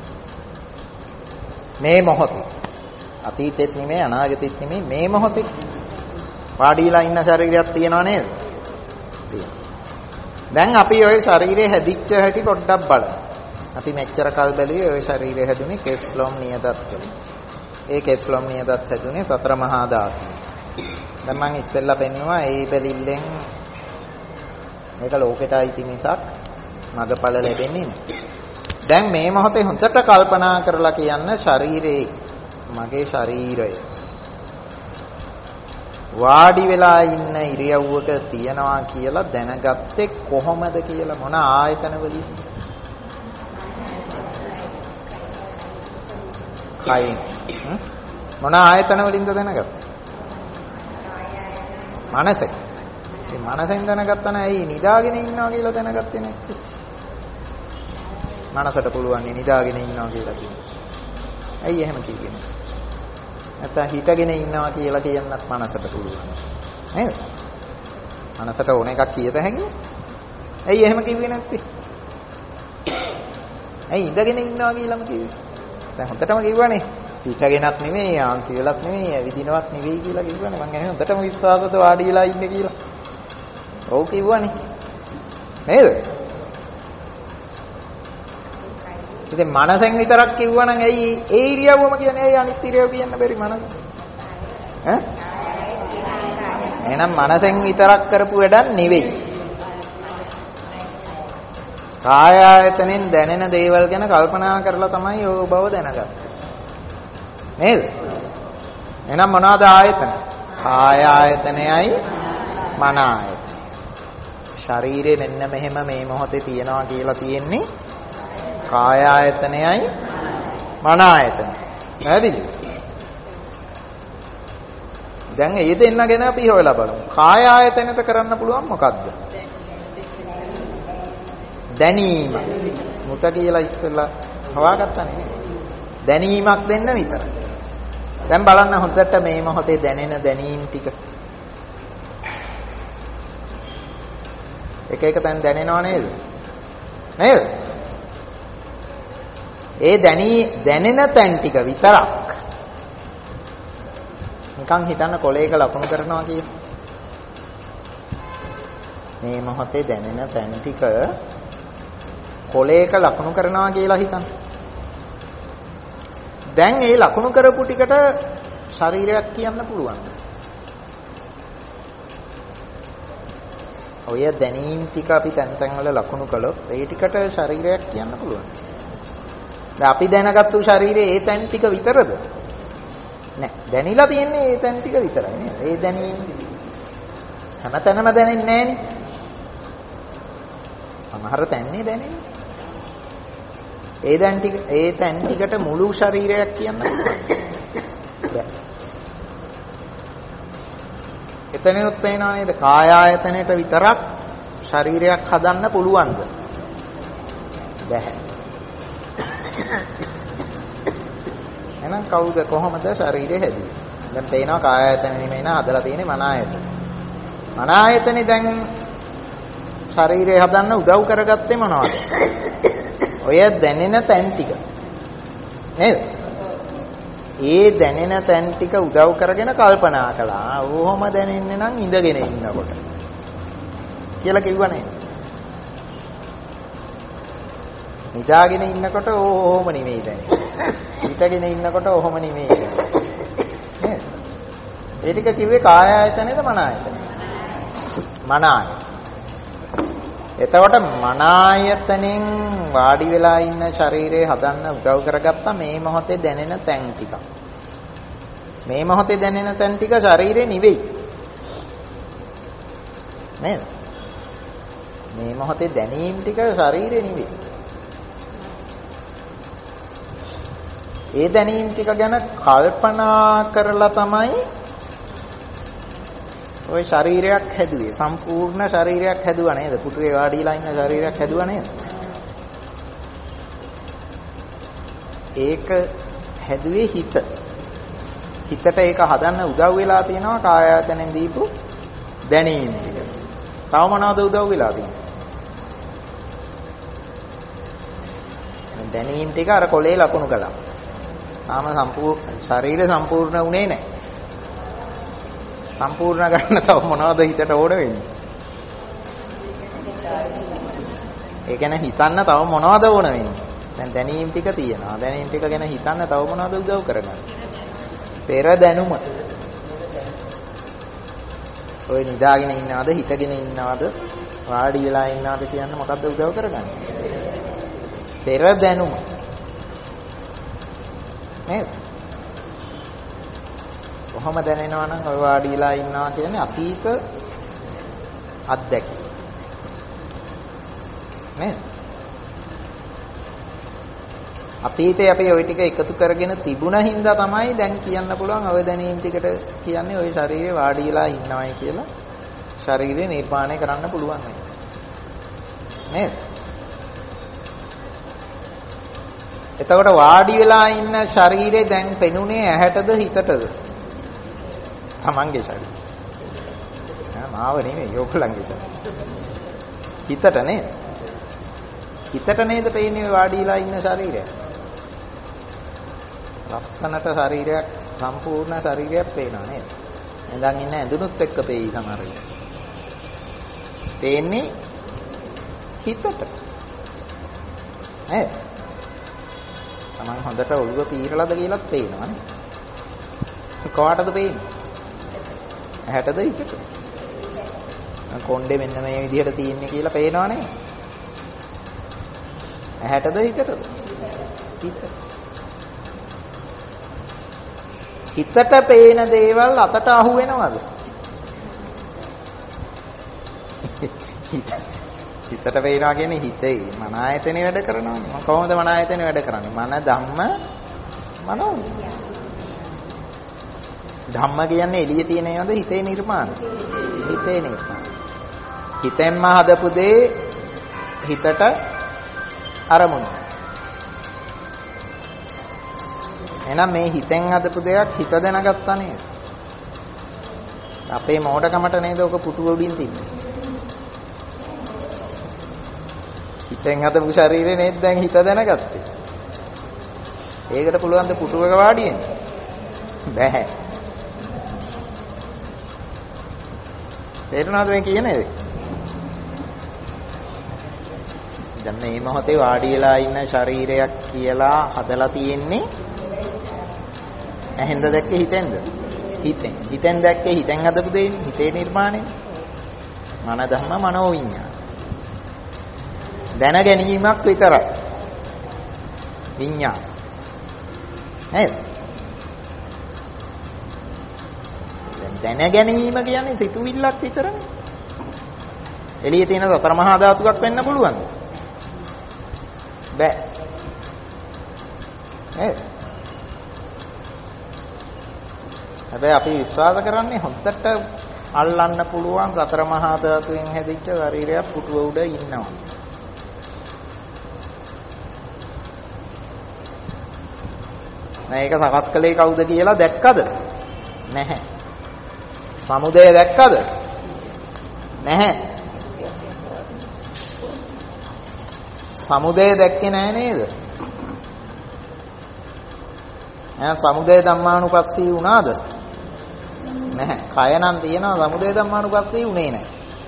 මේ මොහොතේ. අතීතෙත් නෙමෙයි අනාගතෙත් නෙමෙයි මේ මොහොතේ වාඩි වෙලා ඉන්න ශරීරයක් තියෙනවා නේද? තියෙනවා. දැන් අපි ওই ශරීරය හැදිච්ච හැටි පොඩ්ඩක් බලමු. අපි මෙච්චර කල් බැලුවේ ওই ශරීරය හැදුනේ කෙස්ලොම් නියදත් වලින්. ඒ කෙස්ලොම් නියදත් හැදුනේ සතර මහා ධාතුන්. දැන් මම ඉස්සෙල්ලා පෙන්නුවා ඒ බැලිල්ලෙන් මේක ලෝකෙට අයිති මිසක් මගපල ලැබෙන්නේ නැහැ. දැන් මේ මොහොතේ හොඳට කල්පනා කරලා කියන්න ශරීරේ මගේ ශරීරය වාඩි වෙලා ඉන්න ඉරියව්වක තියනවා කියලා දැනගත්තේ කොහොමද කියලා මොන ආයතන වලින්? කයින්. මොන ආයතන වලින්ද දැනගත්තේ? මනසෙන්. ඒ මනසෙන් දැනගත්තා නෑ ඇයි නිදාගෙන ඉන්නවා කියලා දැනගත්තේ නැත්තේ? මනසට පුළුවන් නිදාගෙන ඉන්නවා කියලා කියන්නේ. ඇයි එහෙම කියන්නේ? නැත්නම් හිටගෙන ඉන්නවා කියලා කියන්නත් මනසට පුළුවන්. නේද? මනසට ඕන එකක් කියත හැකියි. ඇයි එහෙම කිව්වේ නැත්තේ? ඇයි ඉඳගෙන ඉන්නවා කියලාම කිව්වේ? දැන් හොඳටම කිව්වනේ. හිටගෙනත් නෙමෙයි, ආන්සි වෙලත් නෙමෙයි, ඇවිදිනවත් නෙවෙයි කියලා කිව්වනේ. මං එහෙනම් හොඳටම විශ්වාසද වාඩි වෙලා ඉන්නේ කියලා. ඔව් කිව්වනේ. නේද? ඉතින් මනසෙන් විතරක් කිව්වනම් ඇයි ඒ ඉරියව්වම කියන්නේ ඇයි අනිත් ඉරියව් කියන්න බැරි මනස? ඈ? එහෙනම් මනසෙන් විතරක් කරපු වැඩක් නෙවෙයි. කාය ආයතනෙන් දැනෙන දේවල් ගැන කල්පනා කරලා තමයි ඔය බව දැනගත්තේ. නේද? එහෙනම් මොනවාද ආයතන? කාය ආයතනයයි මන ආයතනය. ශරීරේ මෙන්න මෙහෙම මේ මොහොතේ තියනවා කියලා තියෙන්නේ කාය ආයතනයයි මන ආයතනය. හරිද? දැන් ඒ දෙන්න ගැන අපි හොයලා බලමු. කාය ආයතනෙට කරන්න පුළුවන් මොකද්ද? දැනීම. මුත කියලා ඉස්සෙල්ලා හොයාගත්තානේ නේද? දැනීමක් දෙන්න විතරයි. දැන් බලන්න හොඳට මේ මොහොතේ දැනෙන දැනීම් ටික. එක එක තැන් දැනෙනව නේද? නේද? ඒ දැනෙන තැන් ටික විතරක්. නිකන් හිතන්න කොලයක ලකුණු කරනවා කියලා. මේ මොහොතේ දැනෙන තැන් ටික කොලයක ලකුණු කරනවා කියලා හිතන්න. දැන් මේ ලකුණු කරපු ටිකට ශරීරයක් කියන්න පුළුවන්ද? ඔය දැනීම් ටික අපි තැන් තැන් වල ලකුණු කළොත් ඒ ටිකට ශරීරයක් කියන්න පුළුවන්. දැන් අපි දැනගත්තු ශරීරයේ ඒ තැන් ටික විතරද? නෑ. දැනිලා තියෙන්නේ ඒ තැන් ටික විතරයි නේද? ඒ දැනීම් හැමතැනම දැනෙන්නේ නෑනේ. සමහර තැන්නේ දැනෙන්නේ. ඒ තැන් ටිකට මුළු ශරීරයක් කියන්න පුළුවන්. එතනිනුත් පේනවා නේද? කාය ආයතනයට විතරක් ශරීරයක් හදන්න පුළුවන්ද? බැහැ. එහෙනම් කවුද කොහොමද ශරීරය හැදුවේ? දැන් පේනවා කාය ආයතන නෙමෙයි නා හදලා තියෙන්නේ මන ආයතන. මන ආයතනේ දැන් ශරීරය හදන්න උදව් කරගත්තේ මොනවද? ඔය දැනෙන තැන් ටික. නේද? ඒ දැනෙන තැන් ටික උදව් කරගෙන කල්පනා කළා. ඕහොම දැනෙන්නේ නම් ඉඳගෙන ඉන්නකොට. කියලා කිව්වනේ. නිදාගෙන ඉන්නකොට ඕහොම නෙමෙයි දැනෙන්නේ. හිටගෙන ඉන්නකොට ඕහොම නෙමෙයි දැනෙන්නේ. නේද? ඒ ටික කිව්වේ කාය ආයතනේද මන ආයතනේද? මන ආයතන. එතකොට මන ආයතනෙන් වාඩි වෙලා ඉන්න ශරීරය හදන්න උදව් කරගත්තා මේ මොහොතේ දැනෙන තැන් ටික. මේ මොහොතේ දැනෙන තැන් ටික ශරීරේ නෙවෙයි. නේද? මේ මොහොතේ දැනීම් ටික ශරීරේ නෙවෙයි. ඒ දැනීම් ටික ගැන කල්පනා කරලා තමයි ඔය ශරීරයක් හැදුවේ. සම්පූර්ණ ශරීරයක් හැදුවා නේද? පුටුවේ වාඩිලා ඉන්න ශරීරයක් හැදුවා නේද? ඒක හැදුවේ හිත. හිතට ඒක හදන්න උදව් වෙලා තියෙනවා කාය ආයතනෙන් දීපු දැනීම් ටික. තව මොනවද උදව් වෙලා තියෙන්නේ? දැනීම් ටික අර කොලේ ලකුණු කළා. තාම ශරීර සම්පූර්ණ වුණේ නැහැ. සම්පූර්ණ ගන්න තව මොනවද හිතට ඕන වෙන්නේ? ඒ කියන්නේ හිතන්න තව මොනවද ඕන වෙන්නේ? දැන් දැනීම් ටික තියෙනවා. දැනීම් ටික ගැන හිතන්න තව මොනවද උදව් කරගන්න? පෙර දැනුම. ඔය නිදාගෙන ඉන්නවද, හිටගෙන ඉන්නවද, වාඩි වෙලා ඉන්නවද කියන්න මොකද්ද උදව් කරගන්නේ? පෙර දැනුම. නේද? කොහොම දැනෙනවා නම් ඔය වාඩි වෙලා ඉන්නවා කියන්නේ අතීත අත්දැකීම. නේද? අතීතේ අපි ওই ටික එකතු කරගෙන තිබුණ හින්දා තමයි දැන් කියන්න පුළුවන් ඔය දැනීම් ටිකට කියන්නේ ওই ශරීරේ වාඩි වෙලා ඉන්නවයි කියලා ශරීරේ නිර්මාණය කරන්න පුළුවන් නේද? එතකොට වාඩි වෙලා ඉන්න ශරීරේ දැන් පෙනුනේ ඇහැටද හිතටද? තමන්ගේ ශරීරය. මාව නෙමෙයි ඔයගොල්ලන්ගේ ශරීරය. හිතට නේද? හිතට නේද පේන්නේ වාඩිලා ඉන්න ශරීරය. ලස්සනට ශරීරයක් සම්පූර්ණ ශරීරයක් පේනවා නේද? එඳන් ඉන්න ඇඳුනුත් එක්ක පේයි සමහර විට. පේන්නේ හිතට. නේද? තමන් හොඳට ඔළුව පීරලාද කියලාත් පේනවා නේ. කොහාටද පේන්නේ? ඇහැටද හිතට? කොණ්ඩේ මෙන්න මේ විදිහට තියෙන්නේ කියලා පේනවනේ. ඇහැටද හිතටද? හිතට. හිතට පේන දේවල් අතට අහු වෙනවද? හිතට පේනවා කියන්නේ හිතේ මන ආයතනේ වැඩ කරනවානේ. කොහොමද මන ආයතනේ වැඩ කරන්නේ? මන ධම්ම මනෝ විඥාන. ධම්ම කියන්නේ එළියේ තියෙන ඒවාද හිතේ නිර්මාණ. හිතේ නිර්මාණ. හිතෙන්ම හදපු දේ හිතට අරමුණු. එහෙනම් මේ හිතෙන් හදපු දෙයක් හිත දැනගත්තා නේද? අපේ මෝඩකමට නේද ඔක පුටුව උඩින් තිබ්බේ. හිතෙන් හදපු ශරීරේ නේද දැන් හිත දැනගත්තේ. ඒකට පුළුවන් ද පුටුවක වාඩි වෙන්න? බැහැ. තේරුණාද මේ කියන්නේ? දැන් මේ මොහොතේ වාඩි වෙලා ඉන්න ශරීරයක් කියලා හදලා තියෙන්නේ ඇහෙන්ද දැක්කේ හිතෙන්ද? හිතෙන්. හිතෙන් දැක්කේ හිතෙන් හදපු දෙන්නේ හිතේ නිර්මාණය. මන ධම්ම මනෝ විඤ්ඤාණ. දැන ගැනීමක් විතරයි. විඤ්ඤාණ. නේද? දැන ගැනීම කියන්නේ සිතුවිල්ලක් විතරනේ. එළියේ තියෙන සතර මහා ධාතුවක් වෙන්න පුළුවන්ද? බෑ. නේද? හැබැයි අපි විශ්වාස කරන්නේ හොද්දට අල්ලන්න පුළුවන් සතර මහා ධාතුවෙන් හැදිච්ච ශරීරයක් පුටුව උඩ ඉන්නවා. මේක සකස් කළේ කවුද කියලා දැක්කද? නැහැ. සමුදය දැක්කද? නැහැ. සමුදය දැක්කේ නැහැ නේද? එහෙනම් සමුදය ධම්මානුපස්සී වුණාද? නැහැ. කය නම් තියෙනවා සමුදය ධම්මානුපස්සී උනේ නැහැ.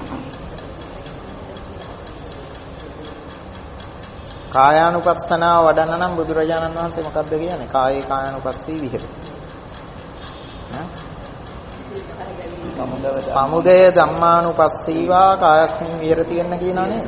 කායානුපස්සනාව වඩන්න නම් බුදුරජාණන් වහන්සේ මොකද්ද කියන්නේ? කායේ කායානුපස්සී විහෙරති. සමුදය ධම්මානුපස්සීවා කායස්මින් විහෙරති වෙන්න කියනවා නේද?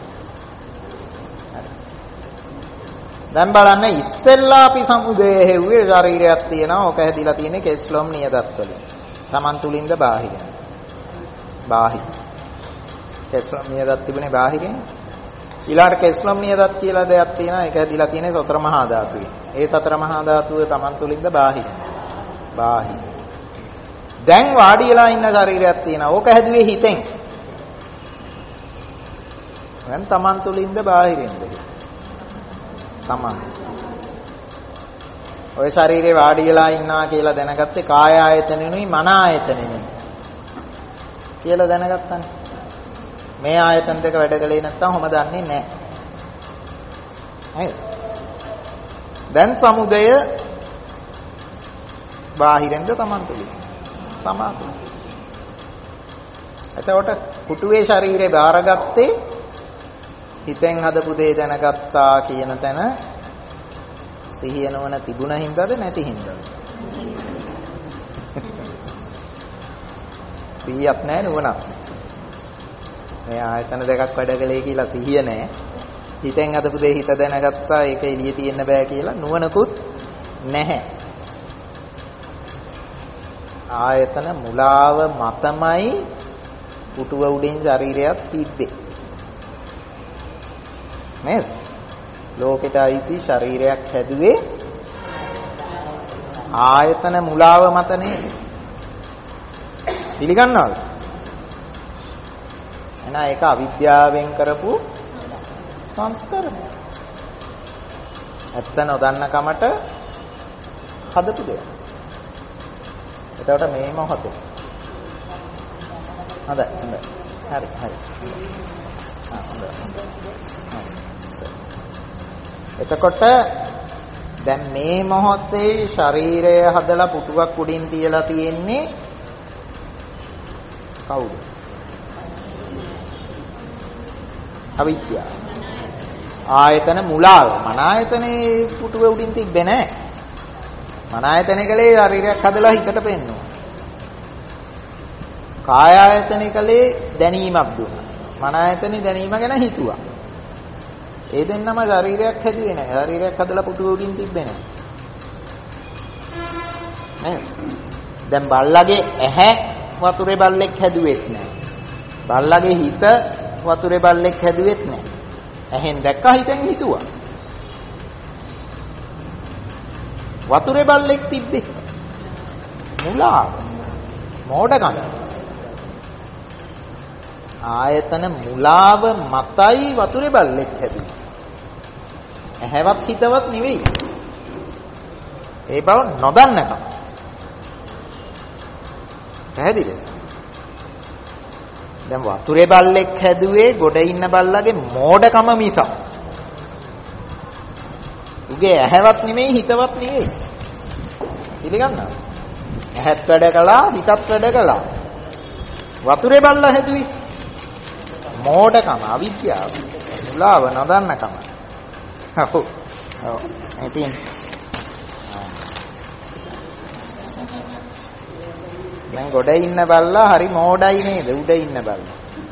දැන් බලන්න ඉස්සෙල්ලා අපි සමුදය හෙව්වේ ශරීරයක් තියෙනවා. ඔක හැදිලා තියෙන්නේ කෙස්ලොම් නියදත් වලින්. Taman තුලින්ද බාහිරින්. බාහිර. කෙස්ලොම් නියදත් තිබුණේ බාහිරින්. ඊළාට කෙස්ලොම් නියදත් කියලා දෙයක් තියෙනවා. ඒක හැදිලා තියෙන්නේ සතර මහා ධාතුවේ. ඒ සතර මහා ධාතුව Taman තුලින්ද බාහිරින්. බාහිර. දැන් වාඩි වෙලා ඉන්න ශරීරයක් තියෙනවා. ඕක හැදුවේ හිතෙන්. දැන් Taman තුලින්ද බාහිරින්ද? Taman. ඔය ශරීරේ වාඩි වෙලා ඉන්නවා කියලා දැනගත්තේ කාය ආයතනෙනුයි මන ආයතනෙනුයි කියලා දැනගත්තානේ. මේ ආයතන දෙක වැඩ කළේ නැත්නම් ඔහම දන්නේ නැහැ. හරිද? දැන් සමුදය බාහිරින්ද Taman තුලින්. Taman තුලින්. එතකොට කුටුවේ ශරීරේ බාරගත්තේ හිතෙන් හදපු දේ දැනගත්තා කියන තැන සිහිය නොවන තිබුණ හින්දාද නැති හින්දාද? සිහියක් නැහැ නුවණක්. මේ ආයතන දෙකක් වැඩ කළේ කියලා සිහිය නැහැ. හිතෙන් හදපු දේ හිත දැනගත්තා ඒක එළියේ තියෙන්න බෑ කියලා නුවණකුත් නැහැ. ආයතන මුලාව මතමයි පුටුව උඩින් ශරීරයක් තිබ්බේ. නේද? ලෝකෙට අයිති ශරීරයක් හැදුවේ ආයතන මුලාව මත නේද? පිළිගන්නවද? එහෙනම් ඒක අවිද්‍යාවෙන් කරපු සංස්කරණය. ඇත්ත නොදන්න කමට හදපු දෙයක්. එතකොට මේ මොහොතේ හරි හරි හරි. එතකොට දැන් මේ මොහොතේ ශරීරය හදලා පුටුවක් උඩින් තියලා තියෙන්නේ කවුද? අවිද්‍යාව. ආයතන මුලාව. මන ආයතනේ පුටුව උඩින් තිබ්බේ නැහැ. මන ආයතනේ කලේ ශරීරයක් හදලා හිතට පෙන්නුවා. කාය ආයතනේ කලේ දැනීමක් දුන්නා. මන ආයතනේ දැනීම ගැන හිතුවා. ඒ දෙන්නම ශරීරයක් හැදුවේ නැහැ. ශරීරයක් හදලා පුටුව උඩින් තිබ්බේ නැහැ. නේද? දැන් බල්ලගේ ඇහැ වතුරේ බල්ලෙක් හැදුවෙත් නැහැ. බල්ලගේ හිත වතුරේ බල්ලෙක් හැදුවෙත් නැහැ. ඇහෙන් දැක්කා හිතෙන් හිතුවා. වතුරේ බල්ලෙක් තිබ්බේ. මුලාව. මෝඩකම. ආයතන මුලාව මතයි වතුරේ බල්ලෙක් හැදුවේ. ඇහැවත් හිතවත් නෙවෙයි. ඒ බව නොදන්නකම. පැහැදිලිද? දැන් වතුරේ බල්ලෙක් හැදුවේ ගොඩ ඉන්න බල්ලගේ මෝඩකම මිසක්. උගේ ඇහැවත් නෙමෙයි හිතවත් නෙවෙයි. පිළිගන්නවද? ඇහත් වැඩ කළා, හිතත් වැඩ කළා. වතුරේ බල්ලා හැදුවේ මෝඩකම, අවිද්‍යාව, මුලාව, නොදන්නකම. ඔව්. ඔව්. ඉතින් දැන් ගොඩ ඉන්න බල්ලා හරි මෝඩයි නේද? උඩ ඉන්න බල්ලා.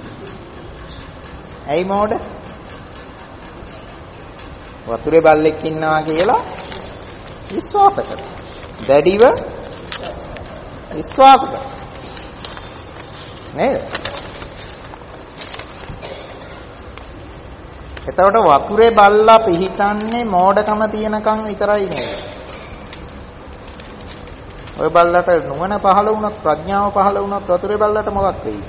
ඇයි මෝඩ? වතුරේ බල්ලෙක් ඉන්නවා කියලා විශ්වාස කරනවා. දැඩිව විශ්වාස කරනවා. නේද? එතකොට වතුරේ බල්ලා පිහිටන්නේ මෝඩකම තියනකම් විතරයි නේද? ඔය බල්ලට නුවණ පහළ වුණොත්, ප්‍රඥාව පහළ වුණොත් වතුරේ බල්ලට මොකක් වෙයිද?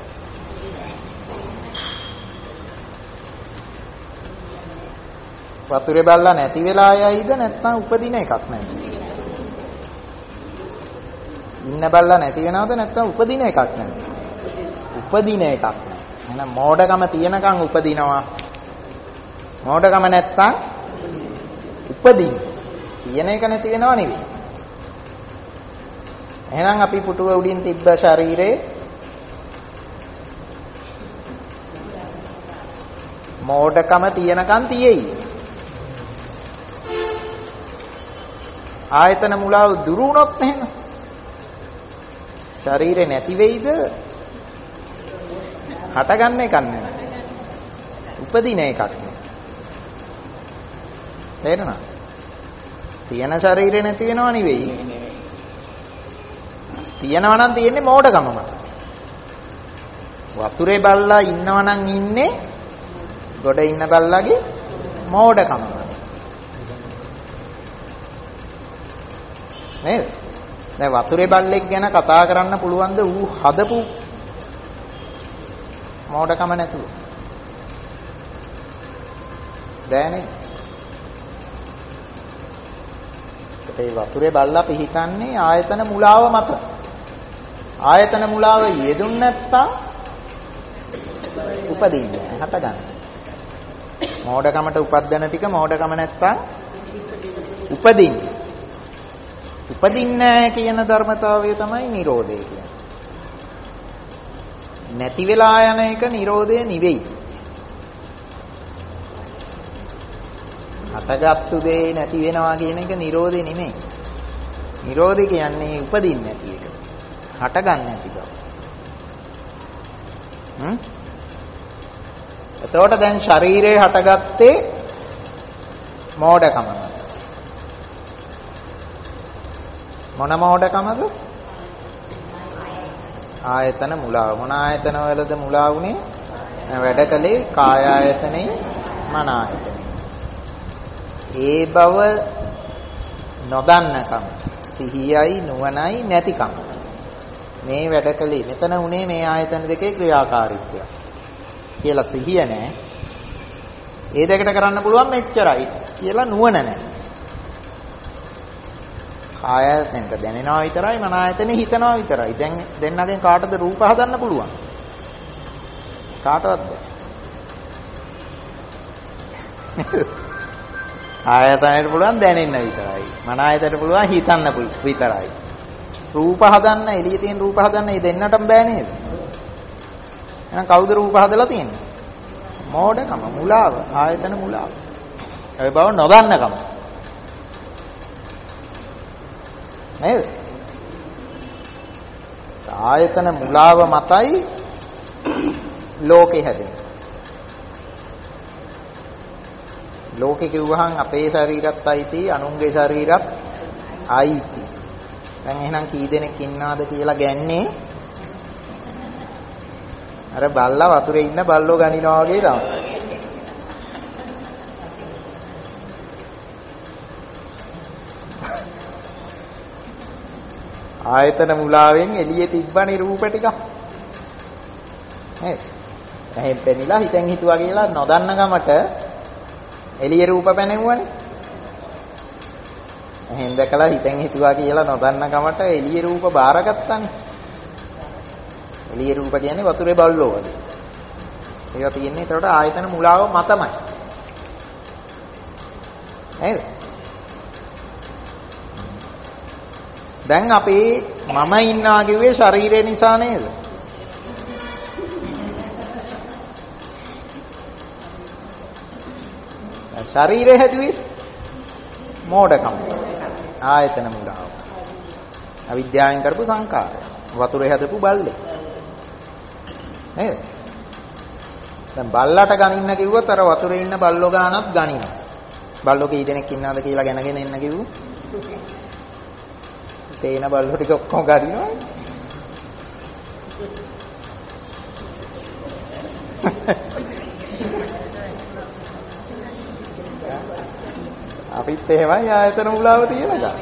වතුරේ බල්ලා නැති වෙලා යයිද නැත්නම් උපදින එකක් නැද්ද? ඉන්න බල්ලා නැති වෙනවද නැත්නම් උපදින එකක් නැද්ද? උපදින එකක් නැහැ. එහෙනම් මෝඩකම තියනකම් උපදිනවා. මෝඩකම නැත්තම් උපදින්න. තියෙන එක නැති වෙනව නෙවෙයි. එහෙනම් අපි පුටුව උඩින් තිබ්බ ශරීරේ මෝඩකම තියනකම් තියෙයි. ආයතන මුලාව දුරු වුණොත් එහෙම ශරීරේ නැති වෙයිද? හටගන්න එකක් නෙවෙයි. උපදින එකක් නෙවෙයි. තේරෙනවද? තියෙන ශරීරේ නැති වෙනව නෙවෙයි. තියෙනවා නම් තියෙන්නේ මෝඩකම මත. වතුරේ බල්ලා ඉන්නවා නම් ඉන්නේ ගොඩ ඉන්න බල්ලාගේ මෝඩකම මත. නේද? දැන් වතුරේ බල්ලෙක් ගැන කතා කරන්න පුළුවන්ද ඌ හදපු මෝඩකම නැතුව? දැනේ. ඒ වතුරේ බල්ලා පිහිටන්නේ ආයතන මුලාව මත. ආයතන මුලාව යෙදුන් නැත්තම් උපදින්නේ නැහැ, හටගන්නේ. මෝඩකමට උපද්දන ටික මෝඩකම නැත්තම් උපදින්නේ. උපදින්නේ නැහැ කියන ධර්මතාවය තමයි නිරෝධය කියන්නේ. නැති වෙලා යන එක නිරෝධය නෙවෙයි. හටගත්තු දේ නැති වෙනවා කියන එක නිරෝධය නෙමෙයි. නිරෝධය කියන්නේ උපදින්නේ නැති එක. හටගන්නේ නැති බව. එතකොට දැන් ශරීරේ හටගත්තේ මෝඩකමද? මොන මෝඩකමද? ආයතන මුලාව. මොන ආයතන වලද මුලා වුනේ? වැඩ කලේ කාය ආයතනේ, මන ආයතනේ. ඒ බව නොදන්නකම, සිහියයි නුවණයි නැතිකම. මේ වැඩ කලේ මෙතන උනේ මේ ආයතන දෙකේ ක්‍රියාකාරීත්වය කියලා සිහිය නැහැ. ඒ දෙකට කරන්න පුළුවන් මෙච්චරයි කියලා නුවණ නැහැ. කාය ආයතනෙට දැනෙනවා විතරයි, මන ආයතනේ හිතනවා විතරයි. දැන් දෙන්නගෙන් කාටද රූප හදන්න පුළුවන්? කාටවත් බෑ. ආයතනයට පුළුවන් දැනෙන්න විතරයි. මන ආයතනයට පුළුවන් හිතන්න විතරයි. රූප හදන්න, එළියේ තියෙන රූප හදන්න මේ දෙන්නටම බෑ නේද? එහෙනම් කවුද රූප හදලා තියෙන්නේ? මෝඩකම, මුලාව, ආයතන මුලාව. ඒ බව නොදන්නකම. නේද? ආයතන මුලාව මතයි ලෝකේ හැදෙන්නේ. ලෝකේ කිව්වහන් අපේ ශරීරත් අයිති, අනුන්ගේ ශරීරත් අයිති. දැන් එහෙනම් කී දෙනෙක් ඉන්නවද කියලා ගන්නේ? අර බල්ලා වතුරේ ඉන්න බල්ලෝ ගනිනවා වගේ තමයි. ආයතන මුලාවෙන් එළියේ තිබ්බනේ රූප ටික. නේද? එහෙන් පෙනිලා හිතෙන් හිතුවා කියලා නොදන්න ගමට එළියේ රූප පැනෙවුවනේ. එහෙන් දැකලා හිතෙන් හිතුවා කියලා නොදන්න ගමට එළියේ රූප බාරගත්තානේ. එළියේ රූප කියන්නේ වතුරේ බල්ලෝ වගේ. ඒක තියෙන්නේ ඒකට ආයතන මුලාව මතමයි. නේද? දැන් අපි මම ඉන්නවා කිව්වේ ශරීරය නිසා නේද? ශරීරය හැදුවේ මෝඩකම. ආයතන මුලාව. අවිද්‍යාවෙන් කරපු සංකාරය. වතුරේ හදපු බල්ලේ. නේද? දැන් බල්ලට ගනින්න කිව්වොත් අර වතුරේ ඉන්න බල්ලෝ ගානක් ගනිනවා. බල්ලෝ කී දෙනෙක් ඉන්නවද කියලා ගැනගෙන එන්න කිව්වොත් තේන බල්ලෝ ටික ඔක්කොම ගනිනවා. අපිත් එහෙමයි ආයතන මුලාව තියෙන ගා.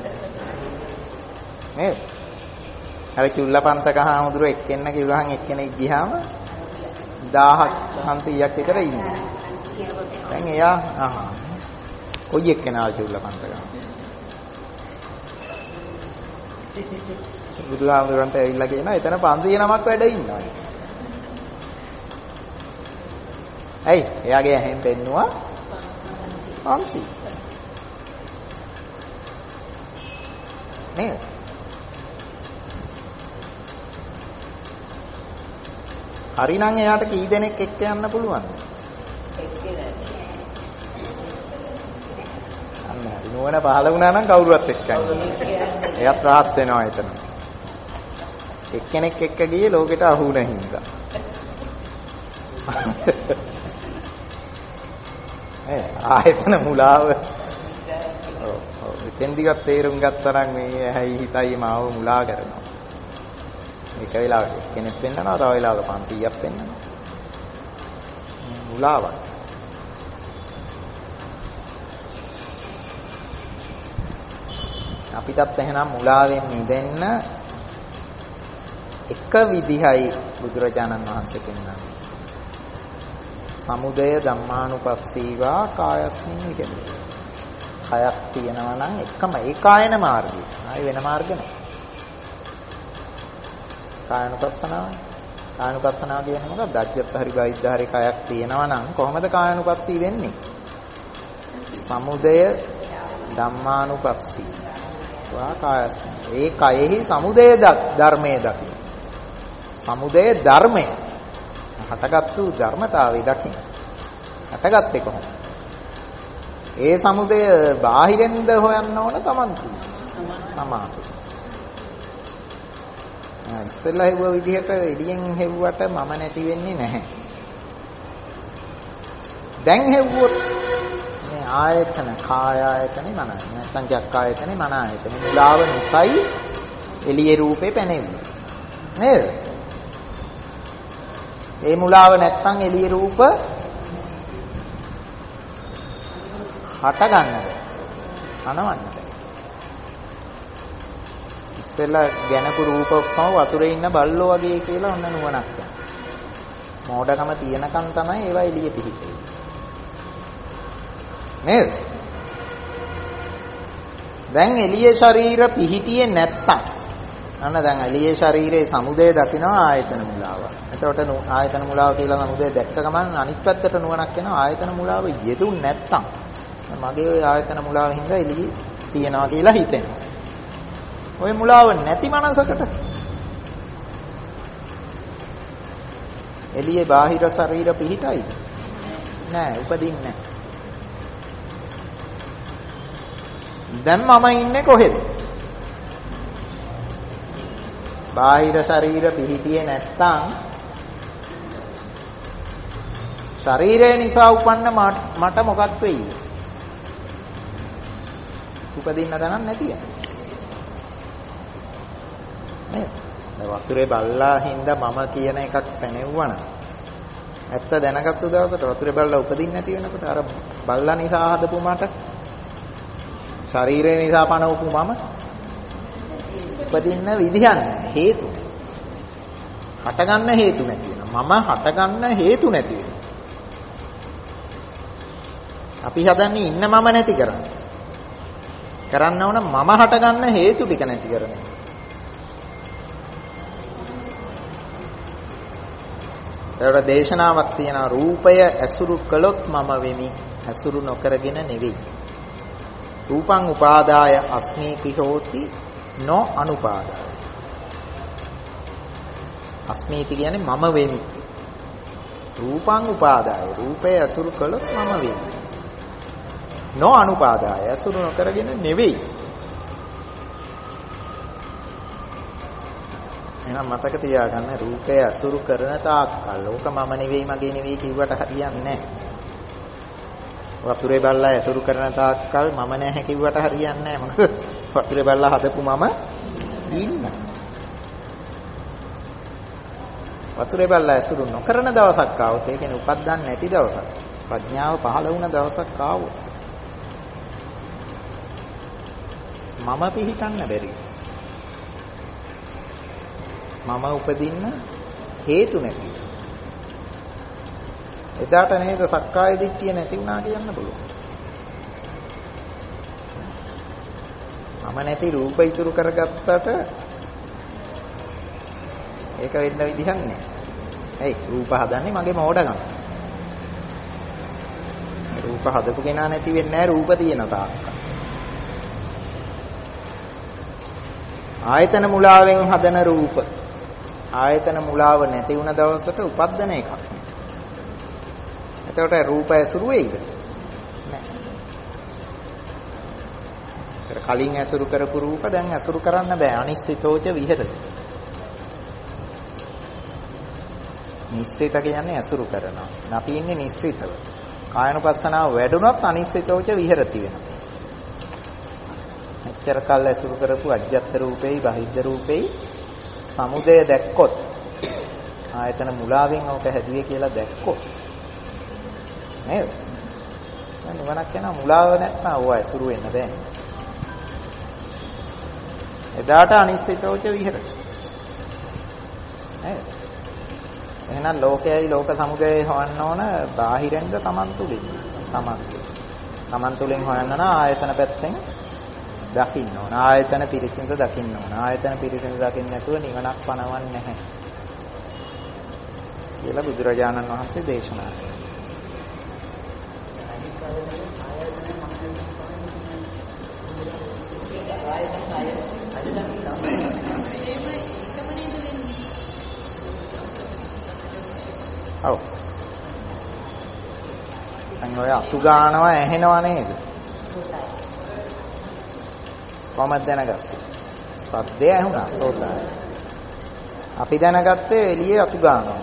නේද? අර චුල්ලපන්තක හාමුදුර එක්කෙන්න කිව්වහන් එක්කෙනෙක් ගියාම 1500ක් විතර ඉන්නේ. දැන් එයා කොයි එක්කෙනාද චුල්ලපන්තක? බුදුහාමුදුරන්ට ඇවිල්ලා කියනවා එතන 500 නමක් වැඩ ඉන්නවා. ඇයි? එයාගේ ඇහෙන් පෙන්නුවා 500. නේද? හරිනම් එයාට කී දෙනෙක් එක්ක යන්න පුළුවන්ද? අන්න හරි. නුවණ පහළ වුණා නම් කවුරුවත් එක්ක යන්න. එයාත් rahat වෙනවා එතන. එක්කෙනෙක් එක්ක ගියේ ලෝකෙට අහු වුණ හින්දා. ආයතන මුලාව. ඔව්. එතෙන්දිවත් තේරුම් ගත්තා නම් මේ ඇයි හිතයි මාව මුලා කරනවා. එක වෙලාවක කෙනෙක් වෙන්නනවා, තව වෙලාවක 500ක් වෙන්නනවා. මුලාවක්. අපිටත් එහෙනම් මුලාවෙන් මිදෙන්න එක විදිහයි බුදුරජාණන් වහන්සේ පෙන්නන්නේ. සමුදය ධම්මානුපස්සීවා කායස්මින් විහෙරති. කයක් තියෙනවා නම් එකම ඒකායන මාර්ගය. ආයි වෙන මාර්ග නැහැ. කායනුපස්සනාව. කායනුපස්සනාව කියන්නේ මොකක්ද? අජ්ජත් හරි බයිද්ද හරි කයක් තියෙනවා නම් කොහොමද කායනුපස්සී වෙන්නේ? සමුදය ධම්මානුපස්සී. වා කායස්මින්. ඒ කයෙහි සමුදය ධර්මයේ දකින්න. සමුදය ධර්මය. හටගත්තු ධර්මතාවය දකින්න. හටගත්තේ කොහොමද? ඒ සමුදය බාහිරෙන්ද හොයන්න ඕන Taman තුල. තමාතු. ඉස්සෙල්ලා හෙව්ව විදිහට එළියෙන් හෙව්වට මම නැති වෙන්නේ නැහැ. දැන් හෙව්වොත් මේ ආයතන කාය ආයතනේ මන නැත්නම් චක්ක ආයතනේ මන ආයතනේ මුලාව නිසයි එළියේ රූපේ පැනෙන්නේ. නේද? ඒ මුලාව නැත්නම් එළියේ රූප හට ගන්නද? අනවන්නද? ඉස්සෙල්ලා ගැනපු රූප ඔක්කොම වතුරේ ඉන්න බල්ලෝ වගේ කියලා ඔන්න නුවණක් ගන්න. මෝඩකම තියනකන් තමයි ඒවා එළියේ පිහිටෙන්නේ. නේද? දැන් එළියේ ශරීර පිහිටියේ නැත්තම් අන්න දැන් එළියේ ශරීරයේ සමුදය දකිනවා ආයතන මුලාව. එතකොට ආයතන මුලාව කියලා සමුදය දැක්ක ගමන් අනිත් පැත්තට නුවණක් එනවා ආයතන මුලාව යෙදුන් නැත්තම් මගේ ওই ආයතන මුලාව හින්දා එළියේ තියනවා කියලා හිතෙනවා. ওই මුලාව නැති මනසකට එළියේ බාහිර ශරීර පිහිටයිද? නෑ, උපදින්නේ නෑ. දැන් මම ඉන්නේ කොහෙද? බාහිර ශරීර පිහිටියේ නැත්තම් ශරීරය නිසා උපන්න මට මොකක් වෙයිද? උපදින්න දනක් නැතිය. නේද? වතුරේ බල්ලා හින්දා මම කියන එකක් පැනෙවුවා නම් ඇත්ත දැනගත්තු දවසට වතුරේ බල්ලා උපදින්න නැති වෙනකොට අර බල්ලා නිසා හදපු මට ශරීරය නිසා පණවපු මම උපදින්න විදියක් නැහැ. හේතු. හටගන්න හේතු නැති වෙනවා. මම හටගන්න හේතු නැති වෙනවා. අපි හදන්නේ ඉන්න මම නැති කරන්න. කරන්න ඕන මම හටගන්න හේතු ටික නැති කරන එක. ඒකට දේශනාවක් තියෙනවා රූපය ඇසුරු කළොත් මම වෙමි. ඇසුරු නොකරගෙන නෙවෙයි. රූපං උපාදාය අස්මීති හෝති නො අනුපාදාය. අස්මීති කියන්නේ මම වෙමි. රූපං උපාදාය. රූපය ඇසුරු කළොත් මම වෙමි. නො අනුපාදාය. ඇසුරු නොකරගෙන නෙවෙයි. එහෙනම් මතක තියාගන්න රූපය ඇසුරු කරන තාක්කල් ඕක මම නෙවෙයි මගේ නෙවෙයි කිව්වට හරියන්නේ නැහැ. වතුරේ බල්ලා ඇසුරු කරන තාක්කල් මම නැහැ කිව්වට හරියන්නේ නැහැ. මොකද වතුරේ බල්ලා හදපු මම ඉන්න. වතුරේ බල්ලා ඇසුරු නොකරන දවසක් ආවොත් ඒ කියන්නේ උපද්දන්නේ නැති දවසක්. ප්‍රඥාව පහළ වුණ දවසක් ආවොත් මම පිහිටන්න බැරි. මම උපදින්න හේතු නැති. එදාට නේද සක්කාය දිට්ඨිය නැති වුණා කියන්න පුළුවන්. මම නැති රූප ඉතුරු කරගත්තට ඒක වෙන්න විදිහක් නෑ. ඇයි රූප හදන්නේ මගේ මෝඩකම. රූප හදපු කෙනා නැති වෙන්නේ නෑ රූප තියෙන තාක්. ආයතන මුලාවෙන් හදන රූප ආයතන මුලාව නැති වුණ දවසට උපද්දන එකක්. එතකොට රූප ඇසුරු වෙයිද? නැහැ. කලින් ඇසුරු කරපු රූප දැන් ඇසුරු කරන්න බෑ. අනිශ්චිතෝච විහෙරති. නිශ්චිත කියන්නේ ඇසුරු කරනවා. අපි ඉන්නේ නිශ්චිතව. කායනුපස්සනාව වැඩුණොත් අනිශ්චිතෝච විහෙරති වෙනවා. මෙච්චර කල් ඇසුරු කරපු අජ්ජත් රූපේයි බහිද්ද රූපේයි සමුදය දැක්කොත් ආයතන මුලාවෙන් ඕක හැදුවේ කියලා දැක්කොත් නේද? දැන් නිවනක් යනවා මුලාව නැත්නම් ඕවා ඇසුරු වෙන්න බෑ. එදාට අනිශ්චිතෝච විහෙරති. නේද? එහෙනම් ලෝකයයි ලෝක සමුදයයි හොයන්න ඕන බාහිරෙන්ද තමන් තුලින්. තමන් තුලින් හොයන්න නම් ආයතන පැත්තෙන් දකින්න ඕන. ආයතන පිරිසිඳ දකින්න ඕන. ආයතන පිරිසිඳ දකින්න නැතුව නිවනක් පණවන්නේ නැහැ. කියලා බුදුරජාණන් වහන්සේ දේශනා කළා. ඔව්. දැන් ඔය අතු ගන්නවා ඇහෙනව නේද? කොහමද දැනගත්තේ? සද්දය ඇහුණා සෝතයි. අපි දැනගත්තේ එළියේ අතු ගන්නවා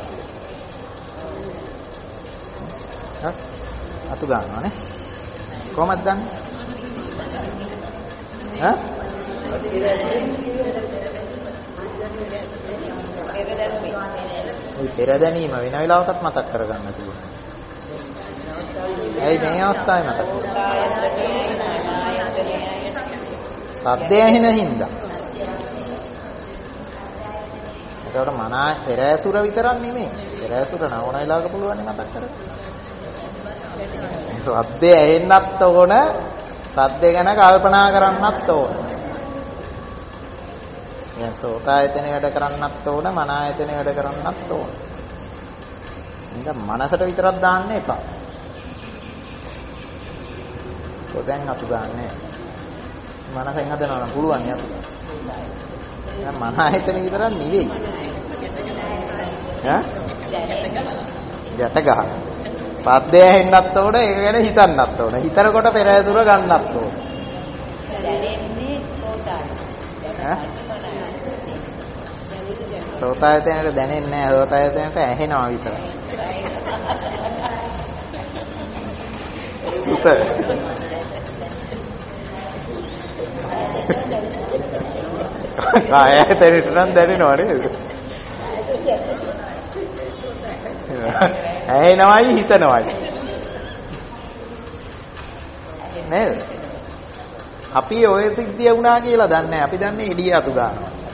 කියලා. අතු ගන්නවා නේ? කොහමද දන්නේ? ඈ? ඔය පෙර දැනීම වෙන වෙලාවකත් මතක් කරගන්න තියෙනවා. ඇයි මේ අවස්ථාවේ මතක් සද්දය ඇහෙන හින්දා. ඒකට මනා පෙරෑසුර විතරක් නෙමෙයි. පෙරෑසුර නවන වෙලාවක පුළුවන් මතක් කරගන්න. සද්දය ඇහෙන්නත් ඕන, සද්දය ගැන කල්පනා කරන්නත් ඕන. දැන් සෝතායතනෙ වැඩ කරන්නත් ඕන, මනායතනෙ වැඩ කරන්නත් ඕන. නිකන් මනසට විතරක් දාන්න එපා. දැන් අතු ගන්නෑ. මනසෙන් හදනවා නම් පුළුවන් නේ අතු ගන්න. දැන් මනායතනෙ විතරක් නෙවෙයි. ඈ? ගැට ගන්න. සද්දය ඇහෙන්නත් ඕන, ඒක ගැන හිතන්නත් ඕන. හිතනකොට පෙරෑසුර ගන්නත් ඕන. දැනෙන්නේ සෝතායතනෙ. සෝතායතනෙට දැනෙන්නේ නැහැ. සෝතායතනෙට ඇහෙනවා විතරයි. සුත. ආයතනෙට නම් දැනෙනවා නේද? ඇහෙනවයි හිතනවයි. නේද? අපි ඔය සිද්ධිය වුණා කියලා දන්නේ නැහැ. අපි දන්නේ එළිය අතු ගන්නවා.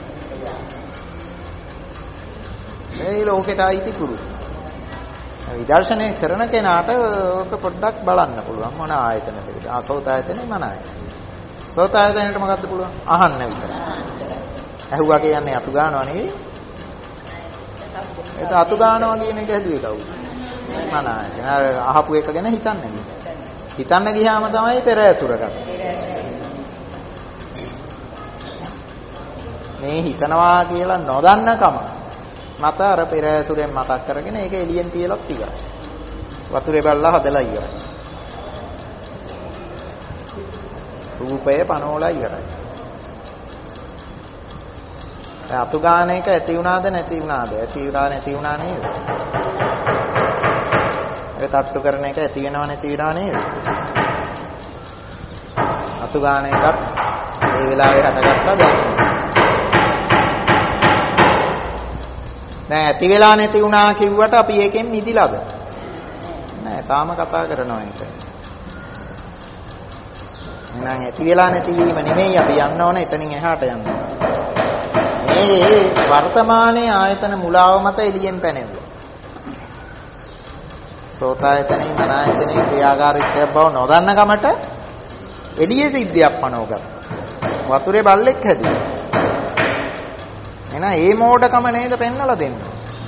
මේ ලෝකෙට ආйти පුරුදු. විදර්ශනය කරන කෙනාට ඔක පොඩ්ඩක් බලන්න පුළුවන් මොන ආයතනද. ආසෝත ආයතනේ මන ආයතන. සෝත ආයතනෙට මොකද්ද පුළුවන්? අහන්න විතරයි. ඇහුවා කියන්නේ අතු ගන්නවා නෙවෙයි. ඒක අතු ගන්නවා කියන එක හැදුවේ කවුද? මන ආයතන. අහපු එක ගැන හිතන්න ගිහින්. හිතන්න ගියාම තමයි පෙර ඇසුර ගන්න. මේ හිතනවා කියලා නොදන්නකම මත අර පෙර ඇසුරෙන් මතක් කරගෙන ඒක එළියෙන් තියලත් ඉවරයි. වතුරේ බල්ලා හදලා ඉවරයි. රූපය පනෝලා ඉවරයි. අතු ගාන එක ඇති වුණාද නැති වුණාද? ඇති වුණා නැති වුණා නේද? ඒ තට්ටු කරන එක ඇති වෙනව නැති වෙනව නේද? අතු ගාන එකත් ඒ වෙලාවේ හටගත්තා දැන්. දැන් ඇති වෙලා නැති වුණා කිව්වට අපි ඒකෙන් මිදිලාද? නෑ තාම කතා කරනවා ඒක. එහෙනම් ඇති වෙලා නැති වීම නෙමෙයි අපි යන්න ඕන එතනින් එහාට යන්න. මේ වර්තමානයේ ආයතන මුලාව මත එළියෙන් පැනෙවුවා. සෝතායතනේ මන ආයතනේ ක්‍රියාකාරීත්වයක් බව නොදන්න කමට එළියේ සිද්ධියක් පනවගත්තා. වතුරේ බල්ලෙක් හැදුවා. එහෙනම් ඒ මෝඩකම නේද පෙන්නලා දෙන්නේ.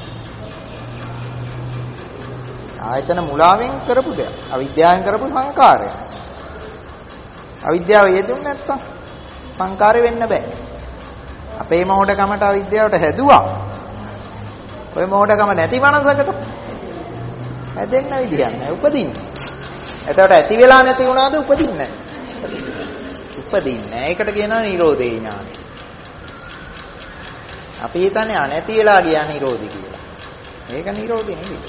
ආයතන මුලාවෙන් කරපු දෙයක්. අවිද්‍යාවෙන් කරපු සංකාරය. අවිද්‍යාව යෙදුන්නේ නැත්තම් සංකාරය වෙන්න බෑ. අපේ මෝඩකමට අවිද්‍යාවට හැදුවා. ඔය මෝඩකම නැති මනසකට හැදෙන්න විදියක් නැහැ. උපදින්නේ. එතකොට ඇති වෙලා නැති වුණාද උපදින්නේ නැහැ. උපදින්නේ නැහැ. ඒකට කියනවා නිරෝධේ ඥානය. අපි හිතන්නේ අනැති වෙලා ගියා නිරෝධි කියලා. ඒක නිරෝධි නෙවෙයි.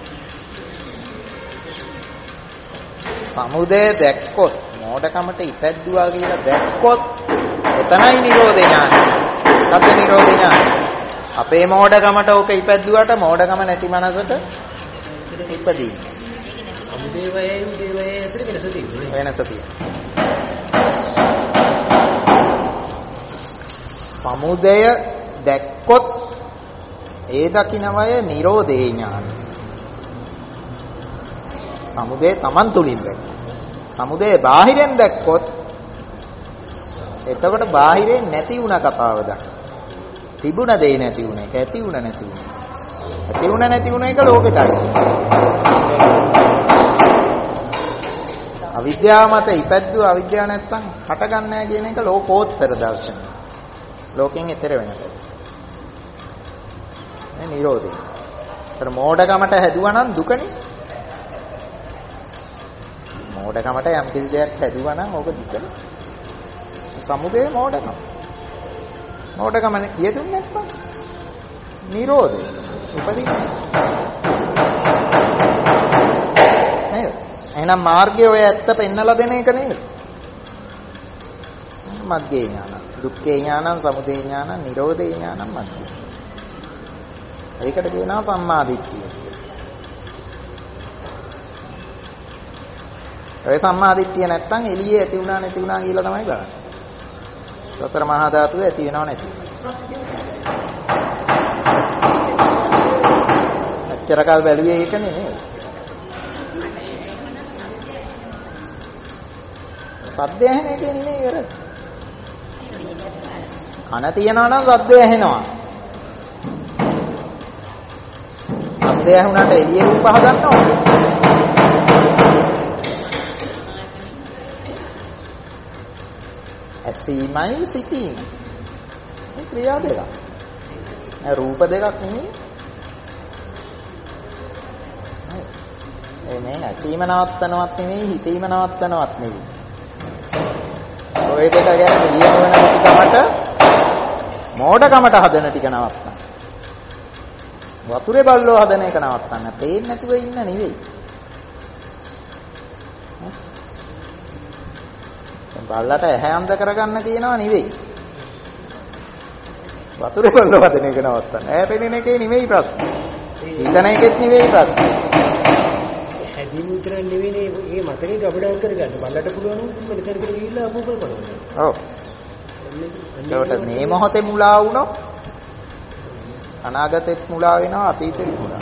සමුදය දැක්කොත් මෝඩකමට ඉපැද්දුවා කියලා දැක්කොත් එතනයි නිරෝධ ඥානය. මොකද්ද නිරෝධ ඥානය? අපේ මෝඩකමට ඕක ඉපැද්දුවට මෝඩකම නැති මනසට ඉපදී. සමුදේ වයයි උදේවයයි අතර වෙනස තියෙනවා. සමුදය දැක්කොත් ඒ දකින්නවය නිරෝධේ ඥානය. සමුදේ Taman තුලින් දැක්ක. සමුදේ බාහිරෙන් දැක්කොත් එතකොට බාහිරෙන් නැති වුණ කතාව දකින්න. තිබුණ දෙය නැති වුණ එක ඇති වුණ නැති වුණ. ඇති වුණ නැති වුණ එක ලෝකෙටයි. අවිද්‍යාව මත ඉපැද්දුව අවිද්‍යාව නැත්තම් හටගන්නේ නැහැ කියන එක ලෝකෝත්තර දර්ශනය. ලෝකෙන් ඈතර වෙන එක. මේ නිරෝධය. ඒතර මෝඩකමට හැදුවා නම් දුකනේ. මෝඩකමට යම් කිසි දෙයක් හැදුවා නම් ඕක දුකනේ. සමුදේ මෝඩකම. මෝඩකම යෙදුන්නේ නැත්තම් නිරෝධය. උපදින්නේ. නේද? එහෙනම් මාර්ගය ඔය ඇත්ත පෙන්නලා දෙන එක නේද? මග්ගේ ඥාන, දුක්ඛේ ඥානං, සමුදය ඥානං, නිරෝධේ ඥානං මග්ගේ. ඒකට කියනවා සම්මා දිට්ඨිය කියලා. ඔය සම්මා දිට්ඨිය නැත්තම් එළියේ ඇති වුණා නැති වුණා කියලා තමයි බලන්නේ. සතර මහා ධාතුව ඇති වෙනව නැති වෙනව. අච්චරකල් බැලුවේ ඒකනේ නේද? සද්ද ඇහෙන එකේ නෙමෙයි වැරද්ද. කන තියනවා නම් සද්ද ඇහෙනවා. සද්ද ඇහුණාට එළියේ රූප හදන්න ඕනේ. ඇසීමයි සිතීම. මේ ක්‍රියා දෙකක්. රූප දෙකක් නෙමෙයි. මේ ඇසීම නවත්තනවත් නෙමෙයි, හිතීම නවත්තනවත් නෙමෙයි. ඔය දෙක ගැන ලියන වෙන ටිකකට මෝඩකමට හදන ටික නවත්තන්න. වතුරේ බල්ලෝ හදන එක නවත්තන්න. පේන්නේ නැතුව ඉන්න නෙවෙයි. බල්ලට ඇහැ අන්ධ කරගන්න කියනවා නෙවෙයි. වතුරේ බල්ලෝ හදන එක නවත්තන්න. ඇහැ පෙනෙන එකේ නෙවෙයි ප්‍රශ්නේ. හිතන එකෙත් නෙවෙයි ප්‍රශ්නේ. හැදීම විතර නෙවෙයි මේ මතකේ ගබඩාවක් කරගන්න. බල්ලට පුළුවන් මෙතන කර ගිහිල්ලා අපෝපල් කරනවා. ඔව්. ඒකට මේ මොහොතේ මුලා වුණොත් අනාගතෙත් මුලා වෙනවා අතීතෙත් මුලා.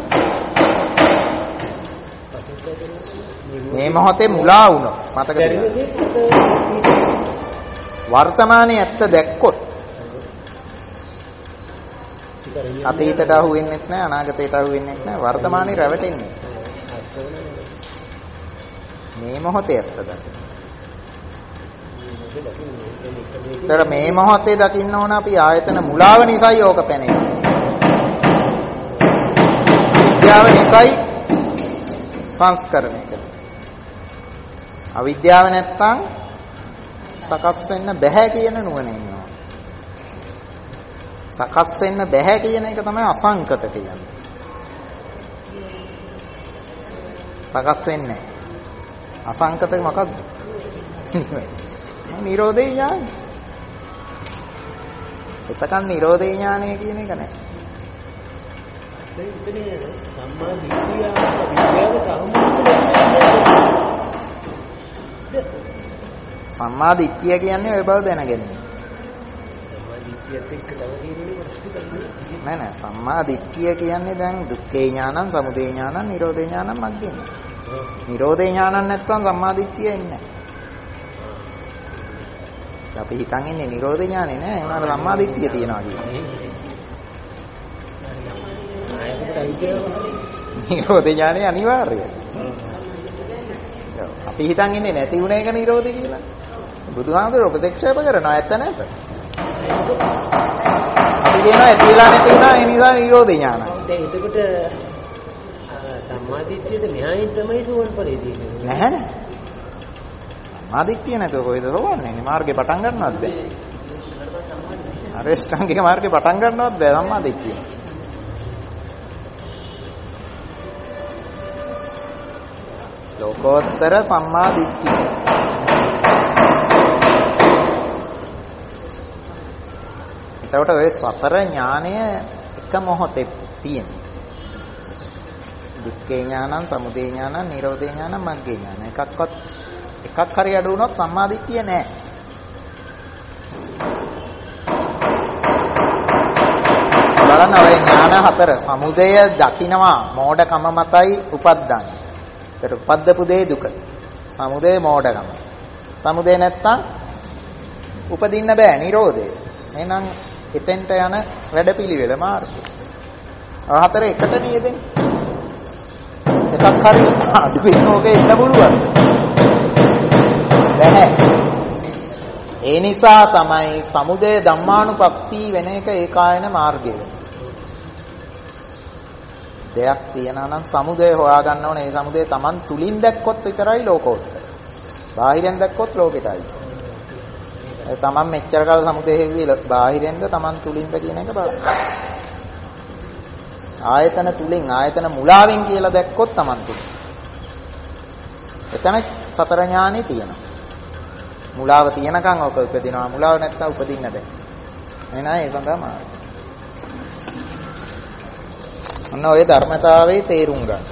මේ මොහොතේ මුලා වුණොත් මතක තියාගන්න. වර්තමානයේ ඇත්ත දැක්කොත් අතීතයට අහු වෙන්නෙත් නැහැ අනාගතයට අහු වෙන්නෙත් නැහැ වර්තමානයේ රැවටෙන්නේ. මේ මොහොතේ ඇත්ත දකින්න. ඒතර මේ මොහොතේ දකින්න ඕන අපි ආයතන මුලාව නිසායි ඕක පැනෙන්නේ. විද්‍යාව නිසායි සංස්කරණය කරන්නේ. අවිද්‍යාව නැත්තම් සකස් වෙන්න බෑ කියන නුවණ එනවා. සකස් වෙන්න බෑ කියන එක තමයි අසංකත කියන්නේ. සකස් වෙන්නේ අසංකත මොකද්ද? නිරෝධේ ඥානය. එතකන් නිරෝධේ ඥානය කියන එක නෑ. සම්මා දිට්ඨිය විද්‍යාවට සම්මා දිට්ඨිය කියන්නේ ඔය බව දැනගැනීම. සම්මා දිට්ඨියත් එක්ක තව තියෙන්නේ නෑ නෑ සම්මා දිට්ඨිය කියන්නේ දැන් දුක්ඛේ ඥානං, සමුදය ඥානං, නිරෝධේ ඥානං, මග්ගේ ඥානං. නිරෝධේ ඥානං නැත්තම් සම්මා දිට්ඨිය එන්නේ නෑ. අපි හිතන් ඉන්නේ නිරෝධ ඥානේ නෑ ඒ උනාට සම්මා දිට්ඨිය තියනවා කියන්නේ. නිරෝධ ඥානේ අනිවාර්යයි. අපි හිතන් ඉන්නේ නැති වුණ එක නිරෝධය කියලා. බුදුහාමුදුරුවෝ ප්‍රතික්ෂේප කරනවා ඇත්ත නැත. අපි කියනවා ඇති වෙලා නැති වුණා ඒ නිසා නිරෝධ ඥානයි. දැන් එතකොට සම්මා දිට්ඨියට න්‍යායෙන් තමයි සෝවන් ඵලෙ තියෙන්නේ. නැහැ නෑ. ආදිත්‍ය නැතුව කොහෙද හොවන්නේ? මාර්ගේ පටන් ගන්නවත් බෑ. අරෂ්ඨාංගික මාර්ගේ පටන් ගන්නවත් බෑ සම්මා දිට්ඨිය. ලෝකෝත්තර සම්මා දිට්ඨිය. එතකොට ඔය සතර ඥානය එක මොහොතේ තියෙනවා. දුක්ඛේ ඥානං, සමුදය ඥානං, නිරෝධේ ඥානං, මග්ගේ ඥානං. එකක් හරි අඩු වුණොත් සම්මා දිට්ඨිය නැහැ. බලන්න ඔය ඥාන හතර සමුදය දකින්නවා මෝඩකම මතයි උපද්දන්නේ. ඒකට උපද්දපු දේ දුක. සමුදය මෝඩකම. සමුදය නැත්තම් උපදින්න බෑ නිරෝධය. එහෙනම් එතෙන්ට යන වැඩපිළිවෙල මාර්ගය. ඔය හතර එකට නියදෙන්නේ. එකක් හරි අඩු වෙනෝගේ ඉන්න පුළුවන්. නැහැ. ඒ නිසා තමයි සමුදය ධම්මානුපස්සී වෙන එක ඒකායන මාර්ගය. දෙයක් තියනවා නම් සමුදය හොයාගන්න ඕනේ. ඒ සමුදය Taman තුලින් දැක්කොත් විතරයි ලෝකෝත්තර. බාහිරෙන් දැක්කොත් ලෝකෙටයි. ඒ Taman මෙච්චර කාල සමුදය හෙව්වේ බාහිරෙන්ද Taman තුලින්ද කියන එක බලන්න. ආයතන තුලින් ආයතන මුලාවෙන් කියලා දැක්කොත් Taman තුලින්. එතන සතර ඥානෙ තියෙනවා. මුලාව තියෙනකන් ඔක උපදිනවා. මුලාව නැත්තම් උපදින්න බෑ. එහෙනම් ඒ සඳහා මාර්ගය. ඔන්න ඔය ධර්මතාවයේ තේරුම් ගන්න.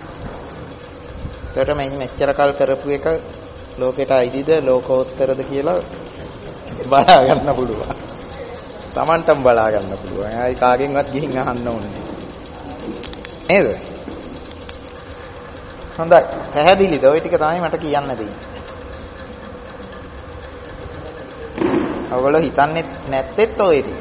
ඒකට මේ මෙච්චර කල් කරපු එක ලෝකෙට අයිතිද ලෝකෝත්තරද කියලා බලා ගන්න පුළුවන්. Tamanටම බලා ගන්න පුළුවන්. ආයි කාගෙන්වත් ගිහින් අහන්න ඕනේ නේද? හොඳයි. පැහැදිලිද? ওই ටික තමයි මට කියන්න දෙන්නේ. ඔයගොල්ලෝ හිතන්නේ නැත්තේත් ඔය ටික.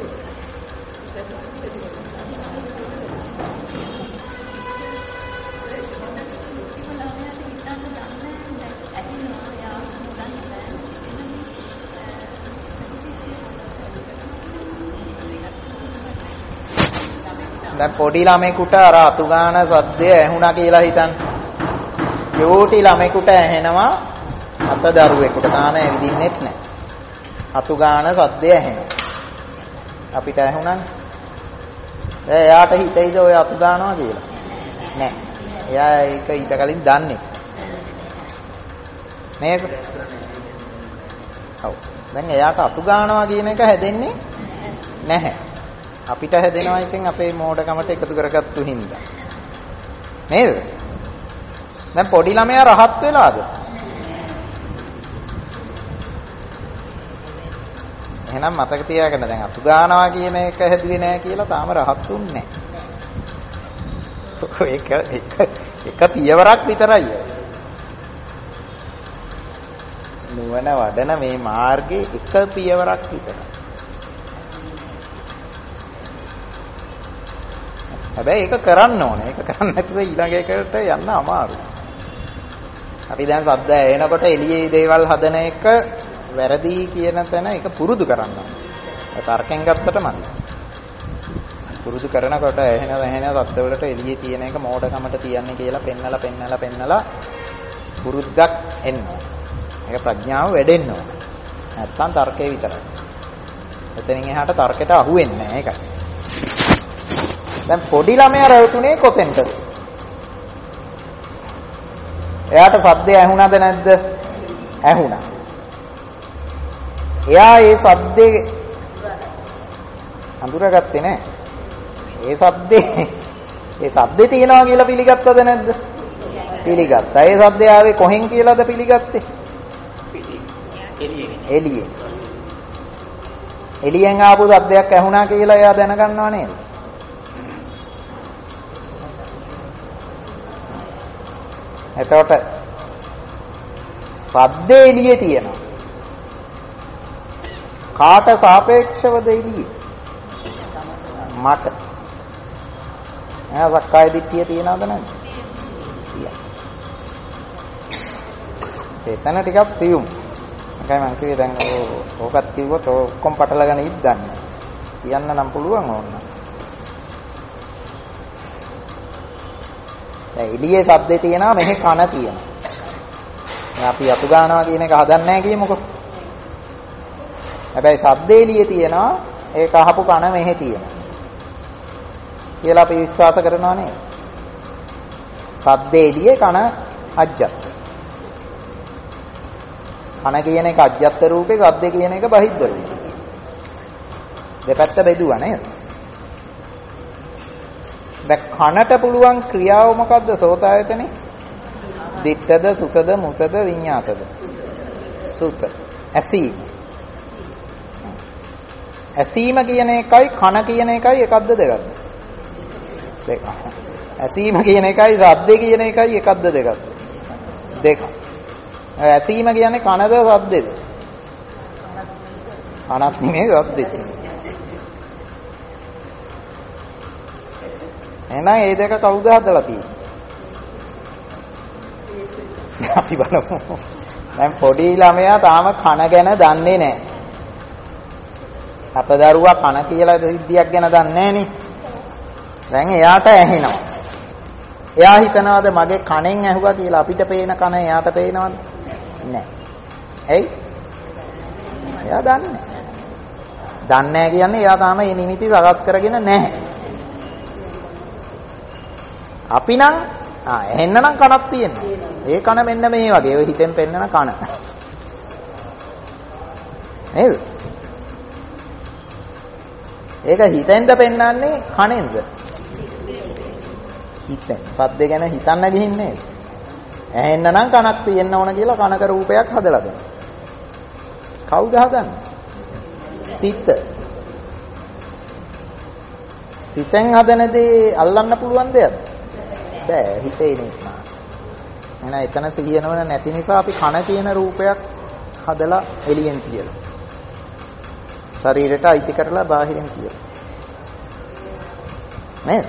දැන් පොඩි ළමෙකුට අර අතු ගාන සද්දය ඇහුණා කියලා හිතන්න. යෝටි ළමෙකුට ඇහෙනවා අත දරුවෙකුට තාම ඇවිදින්නෙත් නැහැ. අතු ගාන සද්දය ඇහෙනවා. අපිට ඇහුණානේ. දැන් එයාට හිතෙයිද ඔය අතු ගානවා කියලා? නැහැ. එයා ඒක ඊට කලින් දන්නේ. නේද? ඔව්. දැන් එයාට අතු ගානවා කියන එක හැදෙන්නේ නැහැ. අපිට හැදෙනවා එකෙන් අපේ මෝඩකමට එකතු කරගත්තු හින්දා. නේද? දැන් පොඩි ළමයා රහත් වෙලාද? එහෙනම් එහෙනම් මතක තියාගන්න දැන් අතු ගන්නවා කියන එක හැදුවේ නැහැ කියලා තාම රහත්ුන්නේ නැහැ. එක පියවරක් විතරයි. නුවණ වඩන මේ මාර්ගයේ එක පියවරක් විතරයි. හැබැයි ඒක කරන්න ඕනේ. ඒක කරන්නේ නැතුව ඊළඟ එකට යන්න අමාරුයි. අපි දැන් සද්ද ඇහෙනකොට එළියේ දේවල් හදන එක වැරදි කියන තැන ඒක පුරුදු කරන්න ඕනේ. තර්කෙන් ගත්තට මදි. පුරුදු කරනකොට ඇහෙන සද්ද වලට එළියේ තියෙන එක මෝඩකමට තියන්නේ කියලා පෙන්නලා පුරුද්දක් එන්න ඕනේ. ඒක ප්‍රඥාව වැඩෙන්න ඕනේ. නැත්තම් තර්කේ විතරයි. එතනින් එහාට තර්කයට අහු වෙන්නේ නැහැ ඒකයි. දැන් පොඩි ළමයා රැවටුනේ කොතෙන්ද? එයාට සද්දේ ඇහුණාද නැද්ද? ඇහුණා. එයා ඒ සද්දේ අඳුරගත්තේ නැහැ. ඒ සද්දේ තියෙනවා කියලා පිළිගත්තද නැද්ද? පිළිගත්තා. ඒ සද්දේ ආවේ කොහෙන් කියලාද පිළිගත්තේ? එළියෙන් ආපු සද්දයක් ඇහුණා කියලා එයා දැනගන්නව නේද? එතකොට සද්දේ එළියේ තියෙනවා. කාට සාපේක්ෂවද එළියේ? මට. එයා සක්කාය දිට්ඨිය තියනවද නැද්ද? එතන ටිකක් සියුම්. ඒකයි මම කිව්වේ දැන් ඕකත් කිව්වොත් ඔක්කොම පටලගෙන ඉද්දන්නේ. කියන්න නම් පුළුවන් ඕන. දැන් එළියේ සද්දේ තියෙනවා මෙහි කන තියෙනවා. දැන් අපි අතු ගන්නවා කියන එක හදන්නේ නැහැ කියමුකෝ. හැබැයි සද්දේ එළියේ තියෙනවා ඒක අහපු කන මෙහි තියෙනවා. කියලා අපි විශ්වාස කරනවා නේද? සද්දේ එළියේ කන අජ්ජත්. කන කියන එක අජ්ජත් රූපේ, සද්දේ කියන එක බහිද්ධ රූපේ. දෙපැත්ත බෙදුවා නේද? දැන් කනට පුළුවන් ක්‍රියාව මොකද්ද? සෝත ආයතනේ. දිත්තද, සුතද, මුතද, විඤ්ඤාතද? සුත. ඇසීම. ඇසීම කියන එකයි කන කියන එකයි එකක්ද දෙකක්ද? දෙකක්. ඇසීම කියන එකයි සද්දේ කියන එකයි එකක්ද දෙකක්ද? දෙකක්. ඇසීම කියන්නේ කනද සද්දේද? කනත් නෙමෙයි සද්දේ. එහෙනම් මේ දෙක කවුද හදලා තියෙන්නේ? අපි බලමු. දැන් පොඩි ළමයා තාම කන ගැන දන්නේ නැහැ. අපදරුවා කන කියලා සිද්ධියක් ගැන දන්නේ නැහනේ. දැන් එයාට ඇහෙනවා. එයා හිතනවාද මගේ කනෙන් ඇහුවා කියලා අපිට පේන කන එයාට පේනවද? නැහැ. ඇයි? එයා දන්නේ. දන්නේ නැහැ කියන්නේ එයා තාම මේ නිමිති සකස් කරගෙන නැහැ. අපි නම් එහෙන්න නම් කනක් තියෙනවා. ඒ කන මෙන්න මේ වගේ. ඔය හිතෙන් පෙන්නන කන. නේද? ඒක හිතෙන්ද පෙන්නන්නේ කනෙන්ද? හිතෙන්. සද්ද ගැන හිතන්න ගිහින් නේද? ඇහෙන්න නම් කනක් තියෙන්න ඕන කියලා කනක රූපයක් හදලා දෙනවා. කවුද හදන්නේ? සිත. සිතෙන් හදන දේ අල්ලන්න පුළුවන් දෙයක්ද? බෑ. හිතේ නේ. එහෙනම් එතන සිහිනවන නැති නිසා අපි කන කියන රූපයක් හදලා එළියෙන් තියලා. ශරීරයට අයිති කරලා බාහිරින් තියලා. නේද?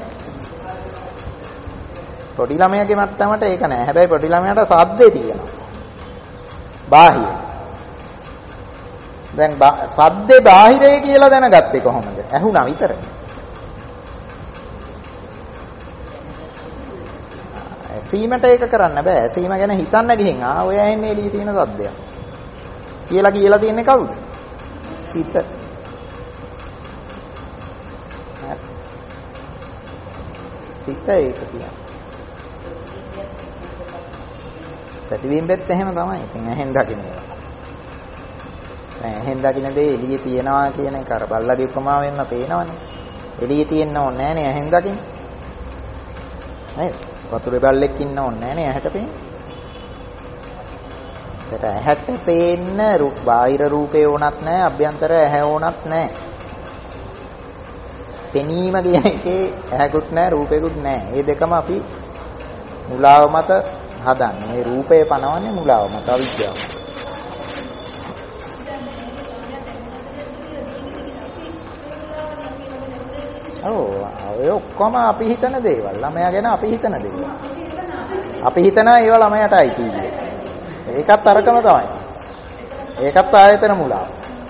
පොඩි ළමයාගේ මට්ටමට ඒක නෑ. හැබැයි පොඩි ළමයාට සද්දේ තියෙනවා. බාහිර. දැන් සද්දේ බාහිරේ කියලා දැනගත්තේ කොහොමද? ඇහුණා විතරයි. ඇසීමට ඒක කරන්න බෑ. ඇසීම ගැන හිතන්න ගිහින් ඔය ඇහෙන්නේ එළියේ තියෙන සද්දයක්. කියලා තියන්නේ කවුද? සිත. සිත ඒක කියන්නේ. ප්‍රතිබිම්බෙත් එහෙම තමයි. ඉතින් ඇහෙන් දකින්න ඒවා. ඇහෙන් දකින්න දේ එළියේ තියනවා කියන එක අර බල්ලගේ උපමාවෙන්ම පේනවනේ. එළියේ තියෙන්න ඕනේ නෑනේ ඇහෙන් දකින්න. නේද? වතුරේ බල්ලෙක් ඉන්න ඕනේ නෑනේ ඇහැට පේන්නේ. ඒකට ඇහැට පේන්න බාහිර රූපේ ඕනත් නැහැ, අභ්‍යන්තර ඇහැ ඕනත් නැහැ. පෙනීම කියන එකේ ඇහැකුත් නැහැ, රූපේකුත් නැහැ. මේ දෙකම අපි මුලාව මත හදන්නේ. මේ රූපය පනවන්නේ මුලාව මත, අවිද්‍යාව. ඔය ඔක්කොම අපි හිතන දේවල්. ළමයා ගැන අපි හිතන දේවල්. අපි හිතනවා ඒව ළමයාටයි කියන්නේ. ඒකත් අරකම තමයි. ඒකත් ආයතන මුලාව.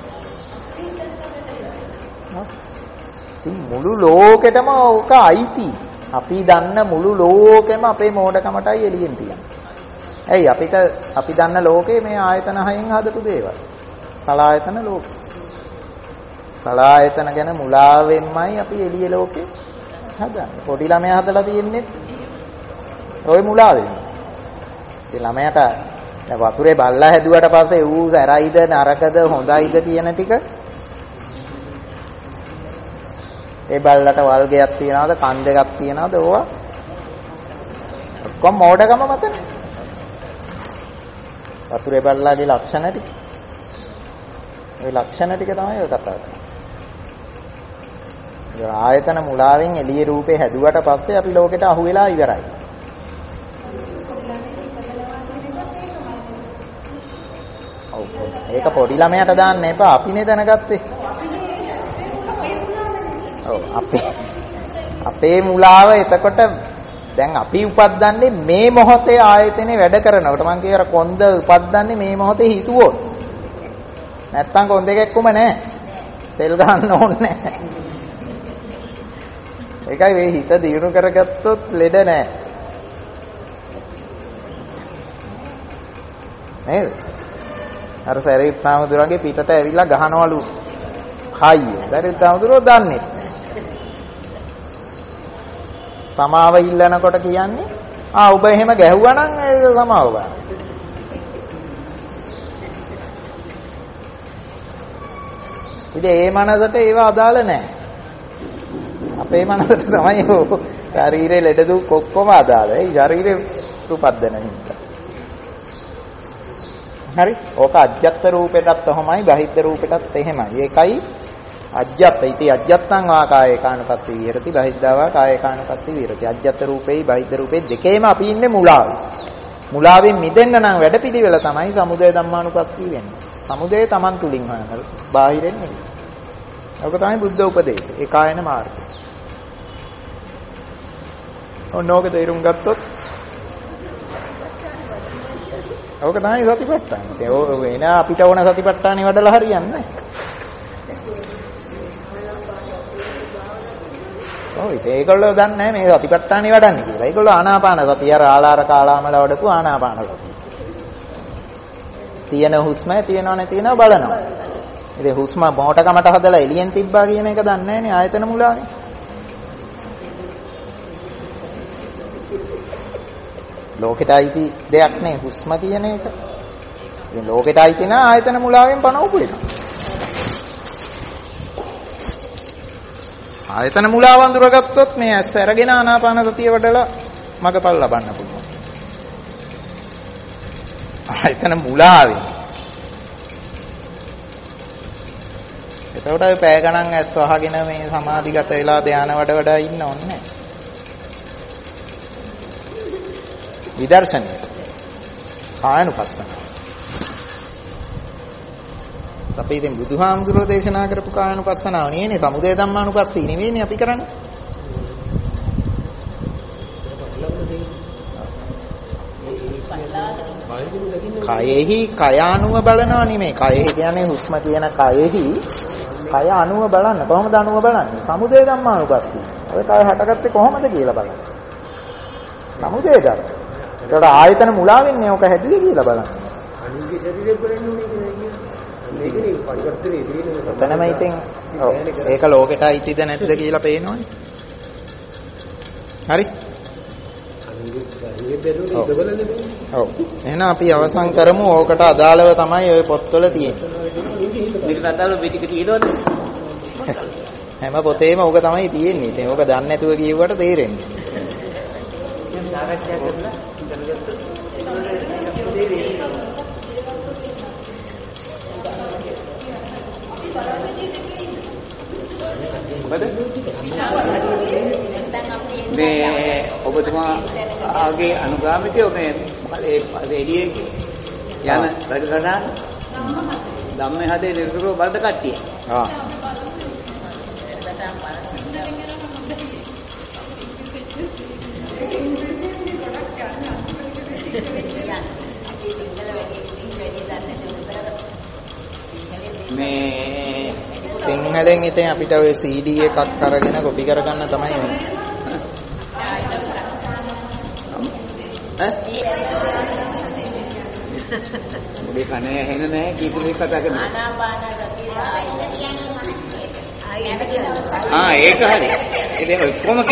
මුළු ලෝකෙටම ඕක අයිති. අපි දන්න මුළු ලෝකෙම අපේ මෝඩකමටයි එළියෙන් තියෙන්නේ. ඇයි අපි දන්න ලෝකේ මේ ආයතන හයෙන් හදපු දේවල්. සලආයතන ලෝකෙ. සලආයතන ගැන මුලාවෙන්මයි අපි එළිය ලෝකේ හදන්නේ. පොඩි ළමයා හදලා තියෙන්නේ ওই මුලාවෙන්. ඒ ළමයාට වතුරේ බල්ලා හැදුවට පස්සේ ඌ සැරයිද නරකද හොඳයිද කියන ටික ඒ බල්ලට වල් ගයක් තියනවද කන් දෙකක් තියනවද ඕවා ඔක්කොම මෝඩකම මතනේ. වතුරේ බල්ලාගේ ලක්ෂණ ටික. ඒ ලක්ෂණ ටික තමයි ඔය කතා කරන්නේ. ආයතන මුලාවෙන් එළිය රූපේ හැදුවට පස්සේ අපි ලෝකෙට අහු වෙලා ඉවරයි. ඒක පොඩි ළමයාට දාන්න එපා. අපිනේ දැනගත්තේ. ඔව් අපේ මුලාව එතකොට දැන් අපි උපද්දන්නේ මේ මොහොතේ ආයතනේ වැඩ කරනකොට මං කියවර කොන්ද උපද්දන්නේ මේ මොහොතේ හිතුවොත්. නැත්තම් කොන්ද එකක්කුම නැහැ. තෙල් ගන්න ඕනේ නැහැ. ඒකයි මේ හිත දියුණු කරගත්තොත් ලෙඩ නැහැ. නේද? අර සරියුත් හාමුදුරන්ගේ පිටට ඇවිල්ලා ගහනවලු හයිය. සරියුත් හාමුදුරුවෝ දන්නේ නැහැ. සමාව ඉල්ලනකොට කියන්නේ ඔබ එහෙම ගැහුවා නම් ඒක සමාව ගන්න. ඉතින් ඒ මනසට ඒව අදාළ නැහැ. අපේ මනසට තමයි ශරීරේ ලෙඩ දුක් ඔක්කොම අදාළ. ඒ ශරීරේ උපද්දන හින්දා. හරි. ඕක අජ්ජත් රූපෙටත් ඔහමයි, බහිද්ද රූපෙටත් එහෙමයි. ඒකයි අජ්ජත්. ඉතින් අජ්ජත්තං ආකායේ කාණපස්සී විහෙරති, බහිද්දාවා කායේ කාණපස්සී විහෙරති. අජ්ජත් රූපේයි බහිද්ද රූපේ දෙකේම අපි ඉන්නේ මුලාවේ. මුලාවෙන් මිදෙන්න නම් වැඩපිළිවෙල තමයි සමුදය ධම්මානුපස්සී වෙන්නේ. සමුදය Taman තුලින් හොයන. බාහිරින් නෙවෙයි. ඔක තමයි බුද්ධ උපදේශය. ඒකායන මාර්ගය. ඔන්නෝක තේරුම් ගත්තොත් ඔක තමයි සතිපට්ඨාන. ඒ වෙන අපිට ඕන සතිපට්ඨානේ වඩලා හරියන්නේ නැහැ. ඔව් ඒගොල්ලෝ දන්නේ නැහැ මේ සතිපට්ඨානේ වඩන්නේ කියලා. ඒගොල්ලෝ ආනාපාන සතිය අර ආලාර කාලාමල වඩපු ආනාපාන සතිය. තියෙන හුස්ම තියෙනව නැතිනව බලනවා. ඉතින් හුස්ම මොහොතකමට හදලා එළියෙන් තිබ්බා කියන එක දන්නේ නැහනේ ආයතන මුලානේ. ලෝකෙට අයිති දෙයක් නේ හුස්ම කියන එක. ඉතින් ලෝකෙට අයිති නා ආයතන මුලාවෙන් පනවපු එක. ආයතන මුලාව අඳුරගත්තොත් මේ ඇස් අරගෙන ආනාපාන සතිය වඩලා මගපල් ලබන්න පුළුවන්. ආයතන මුලාවෙන්. එතකොට ඔය පැය ගණන් ඇස් වහගෙන මේ සමාධිගත වෙලා ධානය වඩා ඉන්න ඕනේ නැහැ. විදර්ශනය කායනුපස්සන. අපි ඉතින් බුදුහාමුදුරෝ දේශනා කරපු කායනුපස්සනාව නෙවෙයි සමුදය ධම්මානුපස්සී නෙවෙයිනේ අපි කරන්නේ. කයෙහි කය අනුව බලනවා නෙමෙයි. කයෙහි කියන්නේ හුස්ම කියන කයෙහි කය අනුව බලන්න. කොහොමද අනුව බලන්නේ? සමුදය ධම්මානුපස්සී. ඔය කය හටගත්තේ කොහොමද කියලා බලන්න. සමුදය ධර්ම. ඒකට ආයතන මුලාවෙන්නේ ඔක හැදුවේ කියලා බලන්න. අනිත්‍ය ශරීරය බලන්න ඕනේ කියලා. මේකනේ පරිවර්තනයේ තියෙන. එතනම ඉතින් ඒක ලෝකෙට අයිතිද නැද්ද කියලා පේනවනේ. හරි. ඔව්. එහෙනම් අපි අවසන් කරමු. ඕකට අදාළව තමයි ওই පොත්වල තියෙන්නේ. මේකට අදාළව මේ ටික තියෙනවද? හැම පොතේම ඕක තමයි තියෙන්නේ. ඉතින් ඕක දන්නේ නැතුව කියුවට තේරෙන්නේ. සාකච්ඡා කරලා මොකද මේ ඔබතුමාගේ අනුගාමිකයෝ මේ මොකද ඒ රේඩියේ යන වැඩසටහන ධම්මේ හදේ නිරතුරුව බලද කට්ටිය. ආ. මේ සිංහලෙන් ඉතින් අපිට ඔය CD එකක් අරගෙන කොපි කරගන්න තමයි වෙන්නේ. ඔබේ කනේ ඇහෙන නැහැ කීප දෙනෙක් කතා කරනවා. ඒක හරි. ඉතින් කොහොම